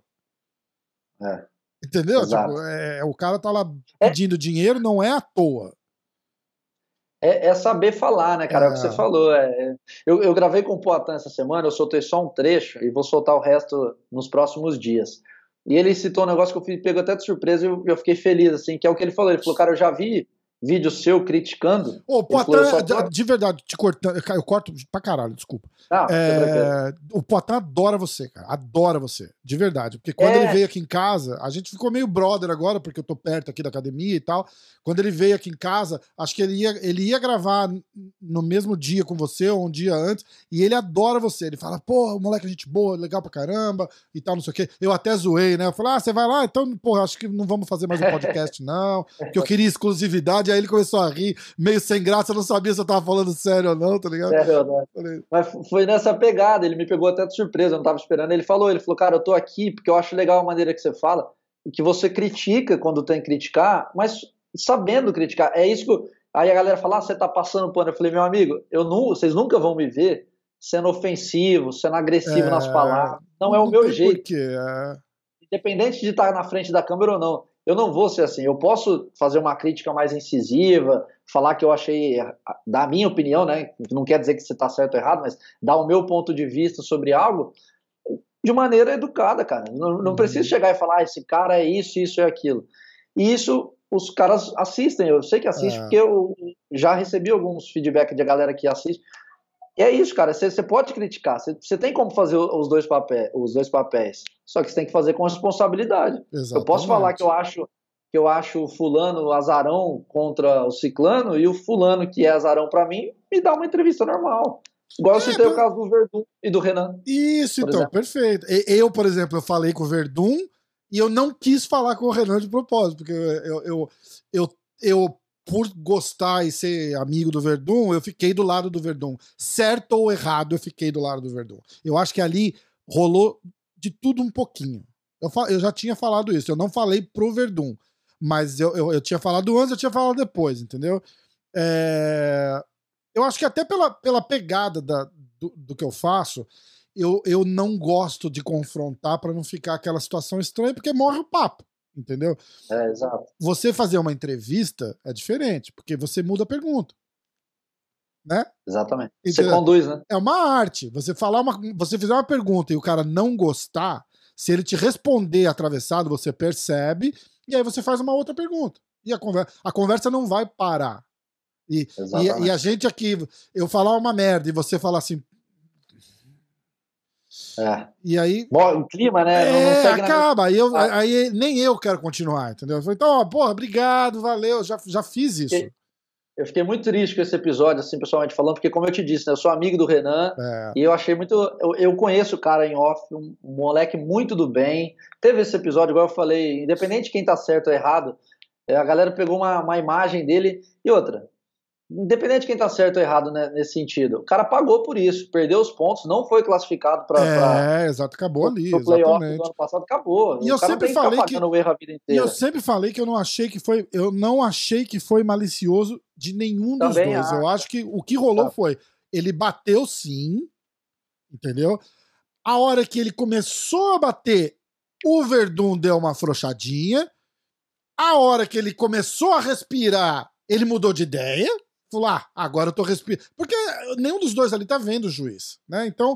Entendeu? Tipo, o cara tá lá pedindo dinheiro, não é à toa. É saber falar, né, cara? É o que você falou. Eu gravei com o Poatan essa semana, eu soltei só um trecho e vou soltar o resto nos próximos dias. E ele citou um negócio que eu pego até de surpresa e eu fiquei feliz, assim, que é o que ele falou. Ele falou, cara, eu já vi vídeo seu criticando. Ô, Poatan, de verdade, te cortando, eu corto pra caralho, desculpa. O Poatan adora você, cara, adora você, de verdade, porque quando ele veio aqui em casa, a gente ficou meio brother agora, porque eu tô perto aqui da academia e tal, quando ele veio aqui em casa, acho que ele ia gravar no mesmo dia com você, ou um dia antes, e ele adora você, ele fala, pô, moleque, gente boa, legal pra caramba, e tal, não sei o quê, eu até zoei, né, eu falei, você vai lá, então, porra, acho que não vamos fazer mais um podcast não, que eu queria exclusividade. Aí ele começou a rir, meio sem graça, eu não sabia se eu tava falando sério ou não, tá ligado? Sério ou não. Mas foi nessa pegada, ele me pegou até de surpresa, eu não tava esperando. Ele falou, cara, eu tô aqui porque eu acho legal a maneira que você fala, e que você critica quando tem que criticar, mas sabendo criticar. É isso que aí a galera fala, você tá passando pano. Eu falei, meu amigo, vocês nunca vão me ver sendo ofensivo, sendo agressivo nas palavras. Não é o meu jeito. Por quê? Independente de estar na frente da câmera ou não. Eu não vou ser assim, eu posso fazer uma crítica mais incisiva, falar que eu achei, da minha opinião, né, não quer dizer que você está certo ou errado, mas dar o meu ponto de vista sobre algo de maneira educada, cara. Não preciso chegar e falar, esse cara é isso e aquilo. E isso os caras assistem, eu sei que assistem, porque eu já recebi alguns feedback de galera que assiste. E é isso, cara, você pode criticar, você tem como fazer os dois papéis, só que você tem que fazer com responsabilidade. Exatamente. Eu posso falar que eu acho o fulano azarão contra o ciclano, e o fulano que é azarão pra mim me dá uma entrevista normal. Igual eu citei o caso do Verdun e do Renan. Isso, então, perfeito. Eu, por exemplo, eu falei com o Verdun e eu não quis falar com o Renan de propósito, porque eu por gostar e ser amigo do Verdun, eu fiquei do lado do Verdun. Certo ou errado, eu fiquei do lado do Verdun. Eu acho que ali rolou de tudo um pouquinho. Eu já tinha falado isso, eu não falei pro Verdun. Mas eu tinha falado antes, eu tinha falado depois, entendeu? Eu acho que até pela pegada do que eu faço, eu não gosto de confrontar para não ficar aquela situação estranha, porque morre o papo, entendeu? Exato. Você fazer uma entrevista é diferente, porque você muda a pergunta, né? Exatamente. Entendeu? Você conduz, né? É uma arte. Você fizer uma pergunta e o cara não gostar, se ele te responder atravessado, você percebe, e aí você faz uma outra pergunta. E a conversa não vai parar. E a gente aqui, eu falar uma merda e você falar assim. E aí. O clima, né? Não segue acaba. Aí nem eu quero continuar, entendeu? Eu falei, então, ó, porra, obrigado, valeu, já fiz isso. Eu fiquei muito triste com esse episódio, assim, pessoalmente falando, porque, como eu te disse, né, eu sou amigo do Renan, e eu achei muito. Eu conheço o cara em off, um moleque muito do bem. Teve esse episódio, igual eu falei, independente de quem tá certo ou errado, a galera pegou uma imagem dele e outra. Independente de quem tá certo ou errado, né, nesse sentido, o cara pagou por isso, perdeu os pontos, não foi classificado para exato, acabou ali, pro playoff do ano passado, acabou. E eu sempre falei que o erro a vida inteira. E eu sempre falei que eu não achei que foi malicioso de nenhum dos Também dois. Eu acho que o que rolou foi, ele bateu sim, entendeu? A hora que ele começou a bater, o Verdun deu uma afrouxadinha. A hora que ele começou a respirar, ele mudou de ideia. Falou, agora eu tô respirando. Porque nenhum dos dois ali tá vendo o juiz, né? Então,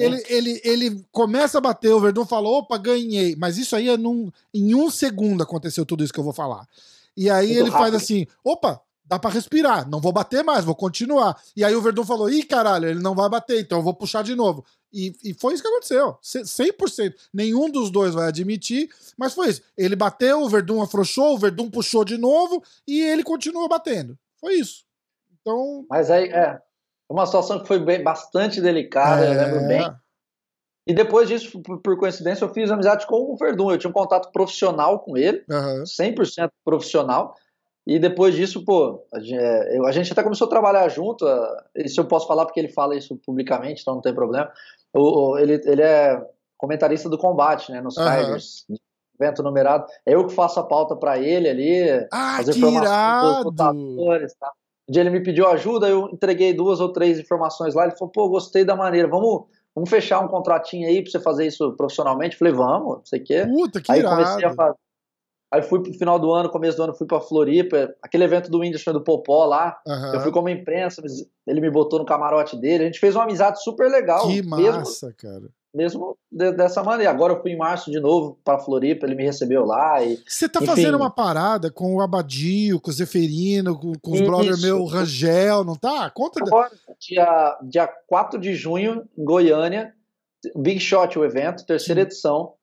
ele começa a bater, o Verdun falou, opa, ganhei. Mas isso aí em um segundo aconteceu tudo isso que eu vou falar. E aí muito ele rápido. Faz assim, opa, dá pra respirar, não vou bater mais, vou continuar. E aí o Verdun falou, ih, caralho, ele não vai bater, então eu vou puxar de novo. E foi isso que aconteceu, 100%. Nenhum dos dois vai admitir, mas foi isso. Ele bateu, o Verdun afrouxou, o Verdun puxou de novo e ele continuou batendo. Foi isso. Então... Mas aí uma situação que foi bastante delicada, eu lembro bem. E depois disso, por coincidência, eu fiz amizade com o Verdun. Eu tinha um contato profissional com ele, 100% profissional. E depois disso, pô, a gente até começou a trabalhar junto. Isso eu posso falar porque ele fala isso publicamente, então não tem problema. Ele é comentarista do combate, né, nos Tigers, evento numerado. É eu que faço a pauta para ele ali, as informações dos lutadores, tá? Um dia ele me pediu ajuda, eu entreguei 2 ou 3 informações lá, ele falou, pô, gostei da maneira, vamos fechar um contratinho aí pra você fazer isso profissionalmente? Eu falei, vamos, não sei o quê. Puta, que aí irado. Comecei a fazer. Aí fui pro final do ano, começo do ano, fui pra Floripa, aquele evento do Whindersson do Popó lá, eu fui como imprensa, ele me botou no camarote dele, a gente fez uma amizade super legal. Que massa, cara. Mesmo dessa maneira. Agora eu fui em março de novo pra Floripa, ele me recebeu lá. Você tá fazendo uma parada com o Abadio, com o Zeferino, com os brothers meu, o Rangel, não tá? Conta. Agora, dia 4 de junho, em Goiânia, Big Shot o evento, terceira edição.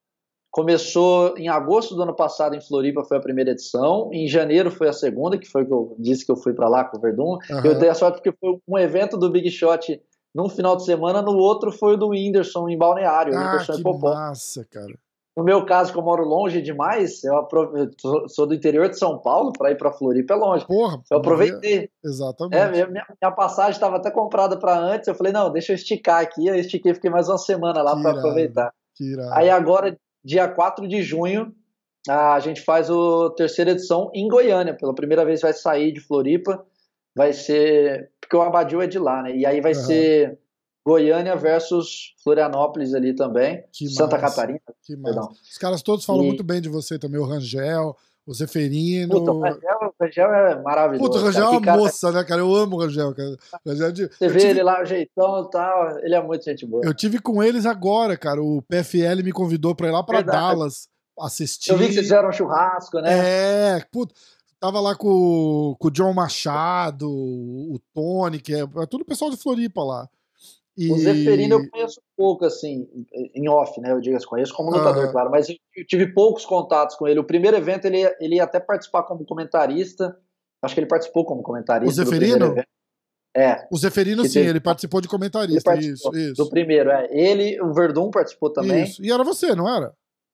Começou em agosto do ano passado em Floripa, foi a primeira edição. Em janeiro foi a segunda, que foi que eu disse que eu fui pra lá com o Verdun. Eu dei a sorte porque foi um evento do Big Shot num final de semana, no outro foi o do Whindersson em Balneário. Whindersson que Popó. massa, cara. No meu caso, que eu moro longe demais, eu sou do interior de São Paulo, para ir para Floripa é longe. Porra, eu aproveitei. Exatamente. Minha passagem estava até comprada para antes, eu falei, não, deixa eu esticar aqui. Eu estiquei, fiquei mais uma semana lá para aproveitar. Aí agora, dia 4 de junho, a gente faz a terceira edição em Goiânia. Pela primeira vez vai sair de Floripa, vai ser... Porque o Abadio é de lá, né? E aí vai ser Goiânia versus Florianópolis ali também. Santa Catarina. Que massa. Os caras todos falam muito bem de você também, o Rangel, o Zeferino. Puta, o Rangel é maravilhoso. Puta, o Rangel é uma moça, né, cara? Eu amo o Rangel, cara. Você vê ele lá, o jeitão e tal, ele é muito gente boa. Eu tive com eles agora, cara. O PFL me convidou pra ir lá pra Dallas assistir. Eu vi que vocês fizeram um churrasco, né? Puta. Tava lá com o John Machado, o Tony, que é tudo pessoal de Floripa lá. O Zeferino eu conheço pouco, assim, em off, né? Eu digo, conheço como lutador, claro, mas eu tive poucos contatos com ele. O primeiro evento ele ia até participar como comentarista. Acho que ele participou como comentarista. O Zeferino? O Zeferino, sim, ele participou de comentarista. Isso. Do primeiro, Ele, o Verdun participou também. Isso. E era você, não era?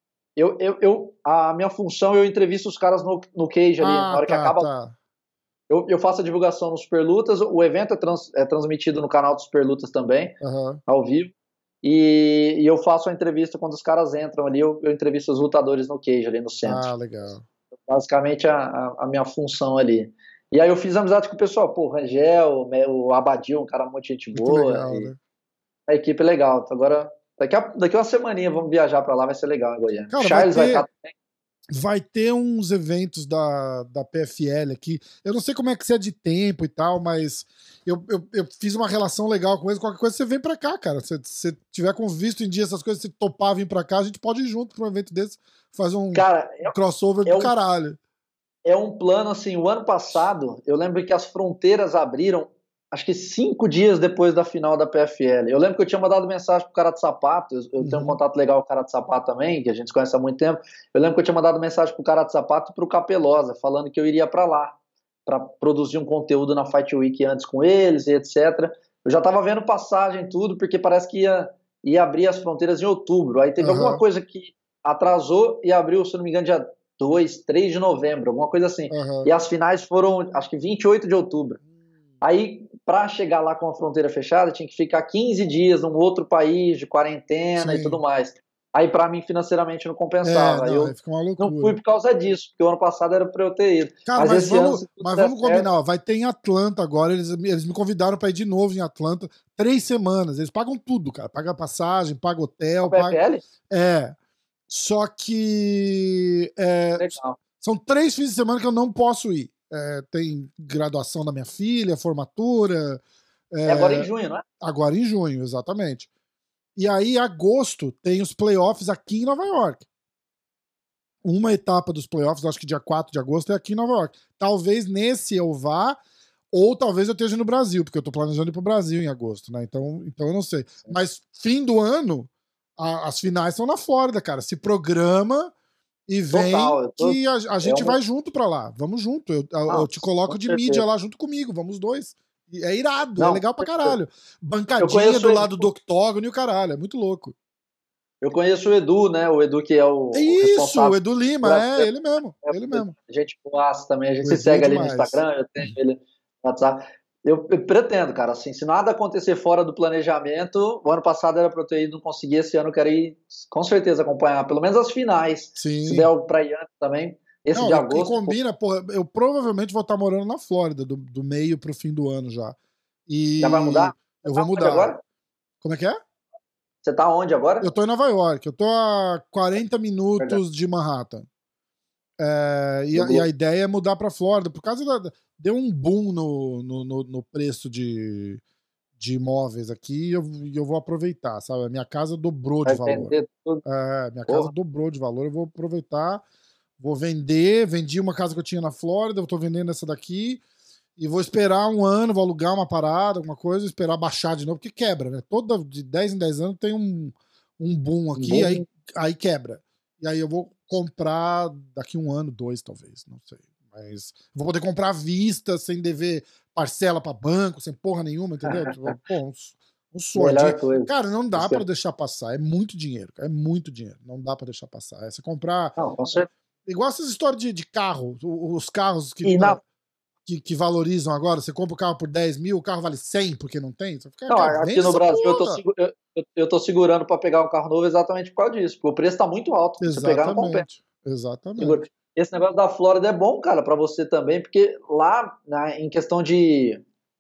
A minha função, eu entrevisto os caras no cage ali, na hora que acaba. Eu faço a divulgação no Superlutas, o evento é transmitido no canal do Superlutas também, ao vivo, e eu faço a entrevista quando os caras entram ali, eu entrevisto os lutadores no cage ali no centro. Legal. basicamente a minha função ali. E aí eu fiz amizade com o pessoal, pô, o Rangel, o Abadio, um cara muito gente Muito boa, legal, e né? a equipe é legal. Então agora, daqui uma semaninha vamos viajar pra lá, vai ser legal em Goiânia. O Cara, Charles vai estar também. vai ter uns eventos da PFL aqui. Eu não sei como é que você é de tempo e tal, mas eu fiz uma relação legal com eles. Qualquer coisa você vem pra cá, cara. Se você tiver com visto em dia essas coisas, se topar vir pra cá, a gente pode ir junto pra um evento desse, fazer um Cara, crossover é do um, caralho. é um plano assim. O ano passado, eu lembro que as fronteiras abriram, acho que 5 dias depois da final da PFL. Eu lembro que eu tinha mandado mensagem pro cara de sapato. Eu tenho um contato legal com o cara de sapato também, que a gente se conhece há muito tempo. Eu lembro que eu tinha mandado mensagem pro cara de sapato e pro Capelosa, falando que eu iria pra lá, pra produzir um conteúdo na Fight Week antes com eles e etc. Eu já tava vendo passagem e tudo, porque parece que ia abrir as fronteiras em outubro. Aí teve alguma Aham, coisa que atrasou e abriu, se não me engano, dia 2, 3 de novembro, alguma coisa assim. aham. E as finais foram, acho que 28 de outubro. Aí, para chegar lá com a fronteira fechada, tinha que ficar 15 dias num outro país, de quarentena e tudo Sim. mais. Aí, para mim, financeiramente não É, compensava. não, aí Eu fica uma não fui loucura. por causa disso, porque o ano passado era para eu ter ido. Cara, Mas esse ano, se tudo mas der vamos combinar, certo, ó, vai ter em Atlanta agora, eles me convidaram pra ir de novo em Atlanta, 3 semanas, eles pagam tudo, cara, paga passagem, paga a hotel, paga... PFL, É, só que legal. são 3 fins de semana que eu não posso ir. Tem graduação da minha filha, formatura, É agora em é, junho, não é? agora em junho, exatamente. E aí, em agosto, tem os playoffs aqui em Nova York. Uma etapa dos playoffs, acho que dia 4 de agosto, é aqui em Nova York. Talvez nesse eu vá, ou talvez eu esteja no Brasil, porque eu tô planejando ir pro Brasil em agosto, né? Então eu não sei. Mas fim do ano, as finais são na Flórida, cara. Se programa e vem Total, que a é gente um, vai junto pra lá. Vamos junto. Eu não, te com coloco de mídia certeza. lá junto comigo. Vamos os dois. E é irado, é Não, legal pra com certeza. caralho. Eu Bancadinha conheço do o lado do Edu, octógono e o caralho. É muito louco. eu conheço o Edu, né? O Edu que é É o isso, o responsável Edu Lima, pela é ele mesmo. Ele mesmo. gente boaça também, a gente O se Edu é segue ali no demais. Instagram, eu tenho ele no WhatsApp. Eu pretendo, cara, assim, se nada acontecer fora do planejamento, o ano passado era pra eu ter ido, não consegui, esse ano eu quero ir com certeza acompanhar, pelo menos as finais. Se der Sim. algo pra ir antes também, esse Não, de e agosto, pô, combina, porra, eu provavelmente vou estar morando na Flórida, do meio pro fim do ano já. já vai E mudar? Você eu tá vou onde mudar. agora? Como é que é? Você tá onde agora? Eu tô em Nova York, eu tô a 40 Verdade. minutos de Manhattan. E, Do a Globo. ideia é mudar pra Flórida, por causa deu um boom no preço de imóveis aqui e eu vou aproveitar, sabe? A minha casa dobrou de Vai valor. vender tudo. Minha casa Porra. dobrou de valor, eu vou aproveitar, vou vender, vendi uma casa que eu tinha na Flórida, eu tô vendendo essa daqui e vou esperar um ano, vou alugar uma parada, alguma coisa, esperar baixar de novo, porque quebra, né? Toda de 10 em 10 anos tem um boom aqui, Bom, aí quebra. E aí eu vou comprar daqui um ano, dois, talvez, não sei. Mas vou poder comprar à vista, sem dever parcela pra banco, sem porra nenhuma, entendeu? Tipo, pô, um sonho. melhor coisa. Cara, não dá Isso pra é- deixar passar. É muito dinheiro, cara, é muito dinheiro. Não dá pra deixar passar. Você comprar. Não, com certeza. Igual essas histórias de carro, os carros E na que valorizam agora, você compra o carro por 10 mil, o carro vale 100 porque não tem. Você fica, Não, cara, aqui vende no essa Brasil porra. eu tô segurando para pegar um carro novo exatamente por causa disso, porque o preço está muito alto. Pra você pegar não compensa. Exatamente. Segura. Exatamente. Esse negócio da Flórida é bom, cara, para você também, porque lá, né, em questão de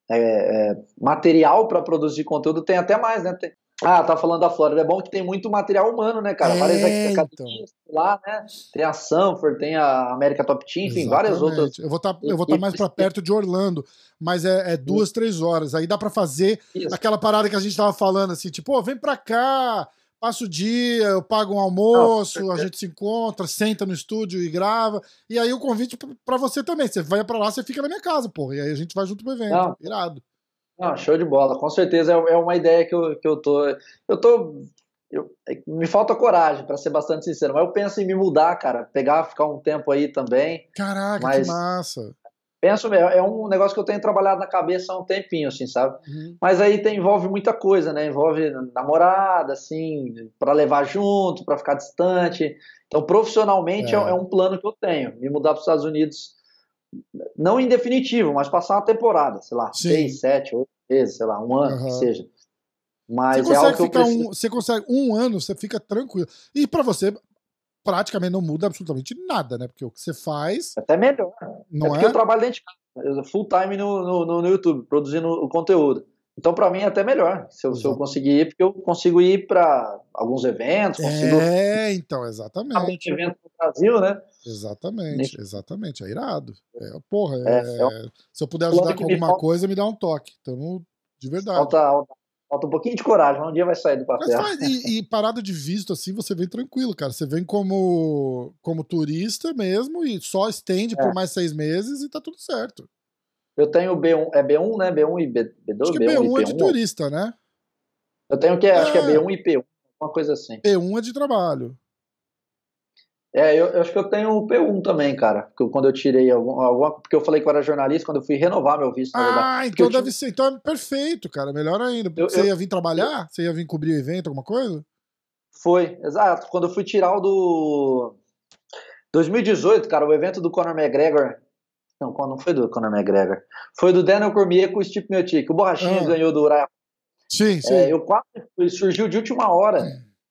material para produzir conteúdo, tem até mais, né? Tá falando da Flórida. É bom que tem muito material humano, né, cara? Várias Então. academias lá, né? Tem a Sanford, tem a América Top Team, enfim, várias outras Exatamente. Eu vou tá mais equipes. pra perto de Orlando, mas é 2, 3 horas. Aí dá pra fazer Isso. aquela parada que a gente tava falando, assim, tipo, vem pra cá, passa o dia, eu pago um Não, com almoço, a certeza. gente se encontra, senta no estúdio e grava. E aí o convite pra você também. Você vai pra lá, você fica na minha casa, porra. E aí a gente vai junto pro evento. Não, Irado. não, show de bola. Com certeza é uma ideia que eu tô. Eu tô. Me falta coragem, para ser bastante sincero, mas eu penso em me mudar, cara. Pegar, ficar um tempo aí também. Caraca, que Mas massa. penso mesmo, é um negócio que eu tenho trabalhado na cabeça há um tempinho, assim, sabe? Uhum. Mas aí envolve muita coisa, né? Envolve namorada, assim, para levar junto, para ficar distante. Então, profissionalmente, é É. um plano que eu tenho. Me mudar para os Estados Unidos, não em definitivo, mas passar uma temporada, sei lá, Sim. 6, 7, 8 meses, sei lá, um ano, que Aham. seja. Mas é algo que eu preciso. Você consegue um ano, você fica tranquilo. E pra você, praticamente não muda absolutamente nada, né? Porque o que você faz... Até melhor. Não porque eu trabalho dentro de casa, full time no YouTube, produzindo o conteúdo. Então, para mim, é até melhor se eu conseguir ir, porque eu consigo ir para alguns eventos, consigo então, exatamente. evento no Brasil, né? Exatamente. É irado. Porra, se eu puder Logo ajudar que com me alguma coisa, me dá um toque. Então, de verdade. Falta um pouquinho de coragem, mas um dia vai sair do papel. E parada de visto, assim, você vem tranquilo, cara. Você vem como turista mesmo e só estende por mais 6 meses e tá tudo certo. Eu tenho B1, é B1, né? B1 e B2, acho que B1 B1 e é de turista, né? Eu tenho acho que é B1 e P1, uma coisa assim. P1 é de trabalho. Eu acho que eu tenho o P1 também, cara. Quando eu tirei porque eu falei que eu era jornalista, quando eu fui renovar meu visto, na verdade. Então deve ser. Então é perfeito, cara. Melhor ainda. Você ia vir trabalhar? Você ia vir cobrir evento, alguma coisa? Foi, exato. Quando eu fui tirar o do 2018, cara, o evento do Conor McGregor. Não foi do Conor McGregor. Foi do Daniel Cormier com o Steve Miocic. O Borrachinha ganhou do Uriah. Sim. Eu quase surgiu de última hora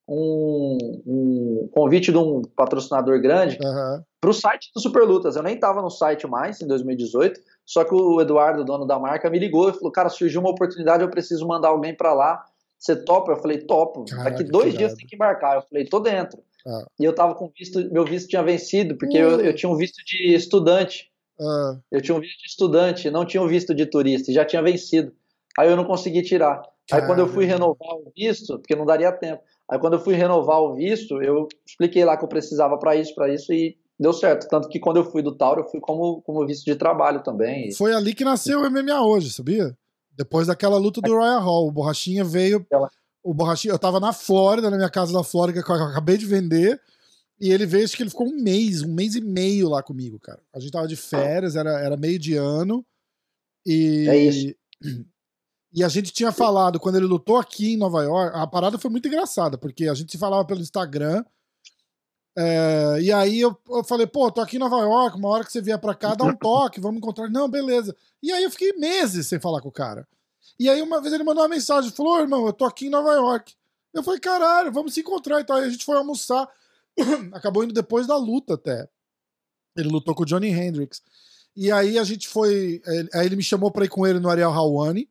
um convite de um patrocinador grande para o site do Superlutas. Eu nem estava no site mais em 2018, só que o Eduardo, dono da marca, me ligou e falou: cara, surgiu uma oportunidade, eu preciso mandar alguém para lá. Você topa? Eu falei: topo. Caraca, daqui 2 dias tem que embarcar. Eu falei: tô dentro. E eu tava com meu visto tinha vencido, porque eu tinha um visto de estudante. Eu tinha um visto de estudante, não tinha um visto de turista, e já tinha vencido. Aí eu não consegui tirar. Aí quando eu fui renovar o visto, porque não daria tempo, aí quando eu fui renovar o visto, eu expliquei lá que eu precisava para isso, e deu certo. Tanto que quando eu fui do Tauro, eu fui como visto de trabalho também. Foi ali que nasceu o MMA hoje, sabia? Depois daquela luta do Royal Hall, o Borrachinha veio... eu tava na Flórida, na minha casa da Flórida, que eu acabei de vender, e ele veio, acho que ele ficou um mês e meio lá comigo, cara. A gente tava de férias, era meio de ano, e... É isso. E a gente tinha falado, quando ele lutou aqui em Nova York, a parada foi muito engraçada, porque a gente se falava pelo Instagram, e aí eu falei, pô, tô aqui em Nova York, uma hora que você vier pra cá, dá um toque, vamos encontrar. Não, beleza. E aí eu fiquei meses sem falar com o cara. E aí uma vez ele mandou uma mensagem, falou, irmão, eu tô aqui em Nova York. Eu falei, caralho, vamos se encontrar. Então aí a gente foi almoçar, acabou indo depois da luta até. Ele lutou com o Johnny Hendricks. E aí a gente foi, aí ele me chamou pra ir com ele no Ariel Helwani.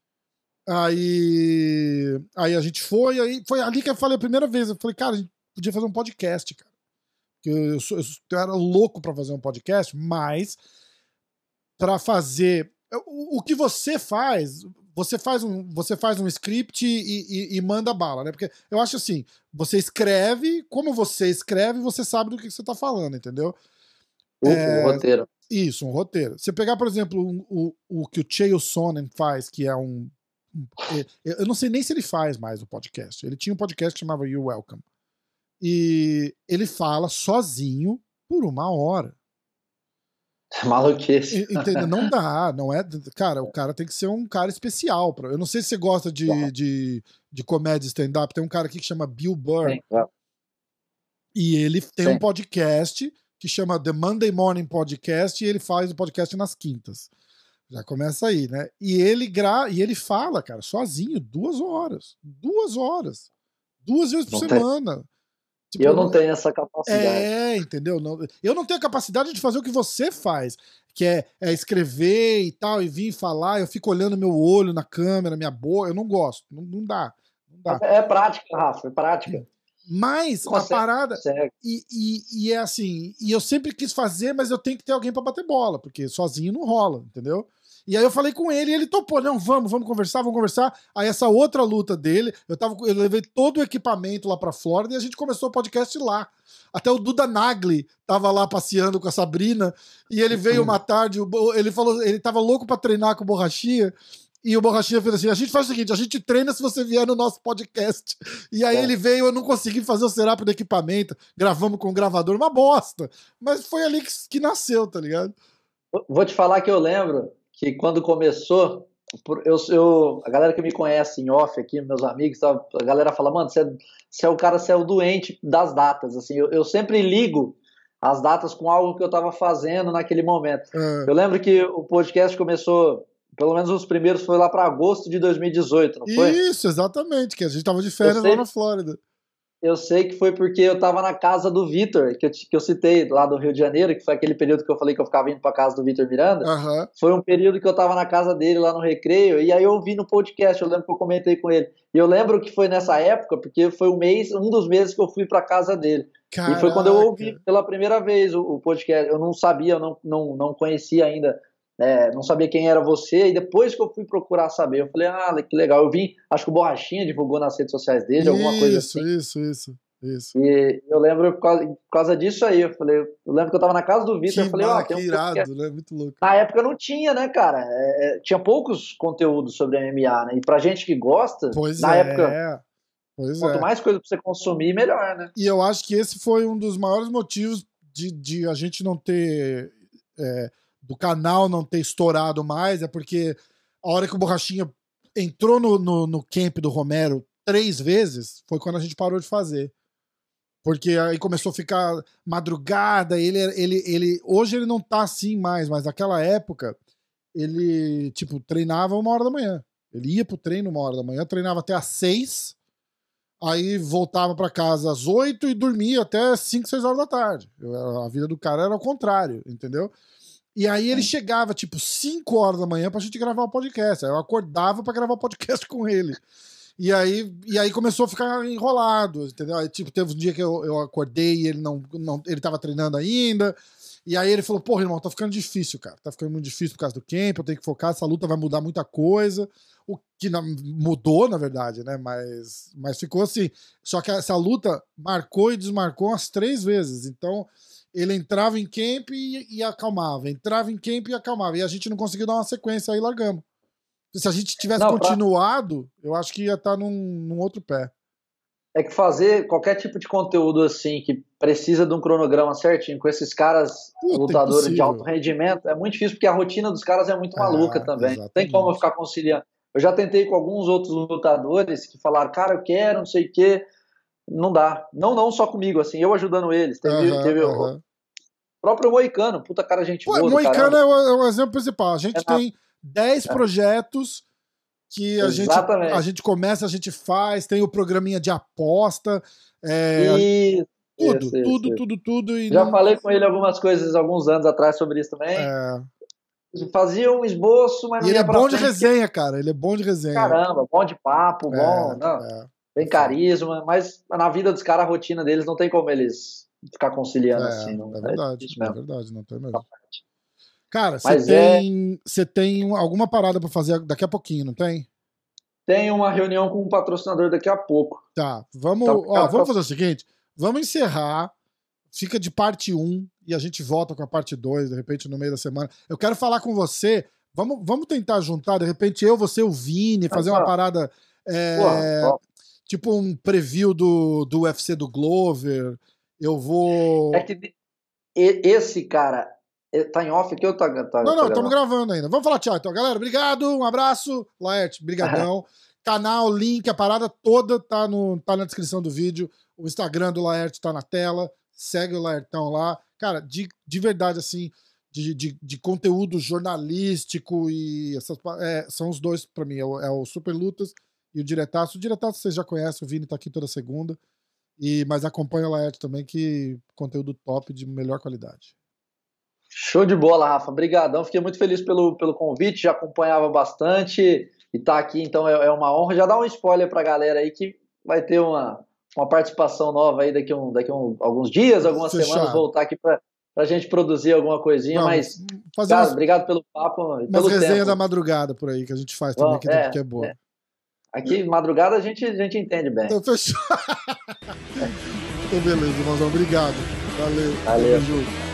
Aí a gente foi, aí foi ali que eu falei a primeira vez. Eu falei, cara, a gente podia fazer um podcast, cara. Porque eu era louco pra fazer um podcast, mas pra fazer o que você faz um script e manda bala, né? Porque eu acho assim, você escreve, como você escreve, você sabe do que você tá falando, entendeu? Um roteiro. Isso, um roteiro. Você pegar, por exemplo, o que o Chael Sonnen faz, que é eu não sei nem se ele faz mais o podcast. Ele tinha um podcast que chamava You Welcome. E ele fala sozinho por 1 hora. Maluquice. Entendeu? Não dá, não é. Cara, o cara tem que ser um cara especial. Eu não sei se você gosta de comédia stand-up. Tem um cara aqui que chama Bill Burr. Sim, e ele tem um podcast que chama The Monday Morning Podcast e ele faz o podcast nas quintas. Já começa aí, né? E ele fala, cara, sozinho, 2 horas. 2 horas. 2 vezes por semana. Tipo, eu não tenho essa capacidade. Entendeu? Eu não tenho a capacidade de fazer o que você faz, que é escrever e tal, e vir falar, eu fico olhando meu olho na câmera, minha boca, eu não gosto. Não dá. É prática, Rafa, é prática. Mas a parada. E é assim, e eu sempre quis fazer, mas eu tenho que ter alguém pra bater bola, porque sozinho não rola, entendeu? E aí eu falei com ele e ele topou, não, vamos conversar. Aí essa outra luta dele, eu levei todo o equipamento lá pra Flórida e a gente começou o podcast lá. Até o Duda Nagli tava lá passeando com a Sabrina e ele veio uma tarde, ele falou, ele tava louco pra treinar com o Borrachinha. E o Borrachinha fez assim, a gente faz o seguinte, a gente treina se você vier no nosso podcast. E aí ele veio, eu não consegui fazer o setup do equipamento, gravamos com o gravador, uma bosta. Mas foi ali que nasceu, tá ligado? Vou te falar que eu lembro que quando começou, a galera que me conhece em off aqui, meus amigos, a galera fala, mano, você é o cara, você é o doente das datas, assim, eu sempre ligo as datas com algo que eu tava fazendo naquele momento. Eu lembro que o podcast começou... Pelo menos os primeiros foi lá para agosto de 2018, não foi? Isso, exatamente, que a gente tava de férias lá na Flórida. Eu sei que foi porque eu tava na casa do Vitor, que eu citei lá do Rio de Janeiro, que foi aquele período que eu falei que eu ficava indo pra casa do Vitor Miranda. Aham. Foi um período que eu tava na casa dele lá no Recreio, e aí eu ouvi no podcast, eu lembro que eu comentei com ele. E eu lembro que foi nessa época, porque foi um dos meses que eu fui pra casa dele. E foi quando eu ouvi Caraca. pela primeira vez o podcast. Eu não sabia, eu não conhecia ainda, não sabia quem era você, e depois que eu fui procurar saber, eu falei, que legal. Eu vi, acho que o Borrachinha divulgou nas redes sociais dele, alguma coisa assim. Isso. E eu lembro por causa disso aí, eu lembro que eu tava na casa do Vitor, eu falei, tem Que um podcast. irado, né? Muito louco. Na época não tinha, né, cara? Tinha poucos conteúdos sobre MMA, né? E pra gente que gosta, Pois na é. época, quanto mais coisa pra você consumir, melhor, né? E eu acho que esse foi um dos maiores motivos de a gente não ter. Do canal não ter estourado mais, é porque a hora que o Borrachinha entrou no camp do Romero 3 vezes, foi quando a gente parou de fazer. Porque aí começou a ficar madrugada, hoje ele não tá assim mais, mas naquela época ele, tipo, treinava 1h da manhã. Ele ia pro treino 1h da manhã, treinava até às 6, aí voltava pra casa às 8 e dormia até 5, 6 horas da tarde. A vida do cara era ao contrário, entendeu? E aí ele chegava, tipo, 5 horas da manhã pra gente gravar o podcast. Aí eu acordava pra gravar o podcast com ele. E aí começou a ficar enrolado, entendeu? Aí, tipo, teve um dia que eu acordei e ele tava treinando ainda. E aí ele falou, porra, irmão, tá ficando difícil, cara. Tá ficando muito difícil por causa do camp, eu tenho que focar, essa luta vai mudar muita coisa. O que mudou, na verdade, né? Mas ficou assim. Só que essa luta marcou e desmarcou umas 3 vezes. Então, ele entrava em camp e acalmava. Entrava em camp e acalmava. E a gente não conseguiu dar uma sequência, aí largamos. Se a gente tivesse continuado, eu acho que ia estar num outro pé. É que fazer qualquer tipo de conteúdo assim, que precisa de um cronograma certinho, com esses caras lutadores de alto rendimento, é muito difícil, porque a rotina dos caras é muito maluca também. Exatamente. Não tem como eu ficar conciliando. Eu já tentei com alguns outros lutadores que falaram, cara, eu quero, não sei o quê. Não dá. Não só comigo, assim, eu ajudando eles. Teve o próprio Moicano, puta cara, gente boa. O Moicano é o exemplo principal. A gente tem 10 projetos que a gente começa, a gente faz, tem o programinha de aposta. Tudo. E já falei com ele algumas coisas alguns anos atrás sobre isso também. Fazia um esboço, mas não ia pra frente. Ele é bom de resenha, cara. Ele é bom de resenha. Caramba, bom de papo, tem carisma, mas na vida dos caras, a rotina deles não tem como eles ficar conciliando assim. Não, é verdade, não tem mesmo. Cara, você tem alguma parada pra fazer daqui a pouquinho, não tem? Tem uma reunião com um patrocinador daqui a pouco. Tá, vamos fazer o seguinte, vamos encerrar, fica de parte 1 e a gente volta com a parte 2, de repente, no meio da semana. Eu quero falar com você, vamos tentar juntar, de repente, você, o Vini, fazer uma parada, tipo um preview do UFC do Glover, eu vou... É que esse cara... Tá em off aqui ou tá Não, estamos gravando ainda. Vamos falar tchau, então. Galera, obrigado, um abraço. Laerte, brigadão. Canal, link, a parada toda tá na descrição do vídeo. O Instagram do Laerte tá na tela. Segue o Laertão lá. Cara, de verdade, assim, de conteúdo jornalístico e essas, são os dois pra mim. É o Super Lutas e o Diretaço. O Diretaço vocês já conhecem, o Vini tá aqui toda segunda. Mas acompanha o Laerte também, que conteúdo top de melhor qualidade. Show de bola, Rafa. Obrigadão. Fiquei muito feliz pelo convite, já acompanhava bastante e tá aqui, então é uma honra. Já dá um spoiler pra galera aí que vai ter uma participação nova aí daqui alguns dias, algumas semanas, voltar aqui pra gente produzir alguma coisinha, mas cara, obrigado pelo papo e pelo tempo. Resenha da madrugada por aí que a gente faz também, que é boa. Aqui, madrugada, a gente entende bem. Então, fechou. Então, beleza, irmãozão. Obrigado. Valeu. Valeu.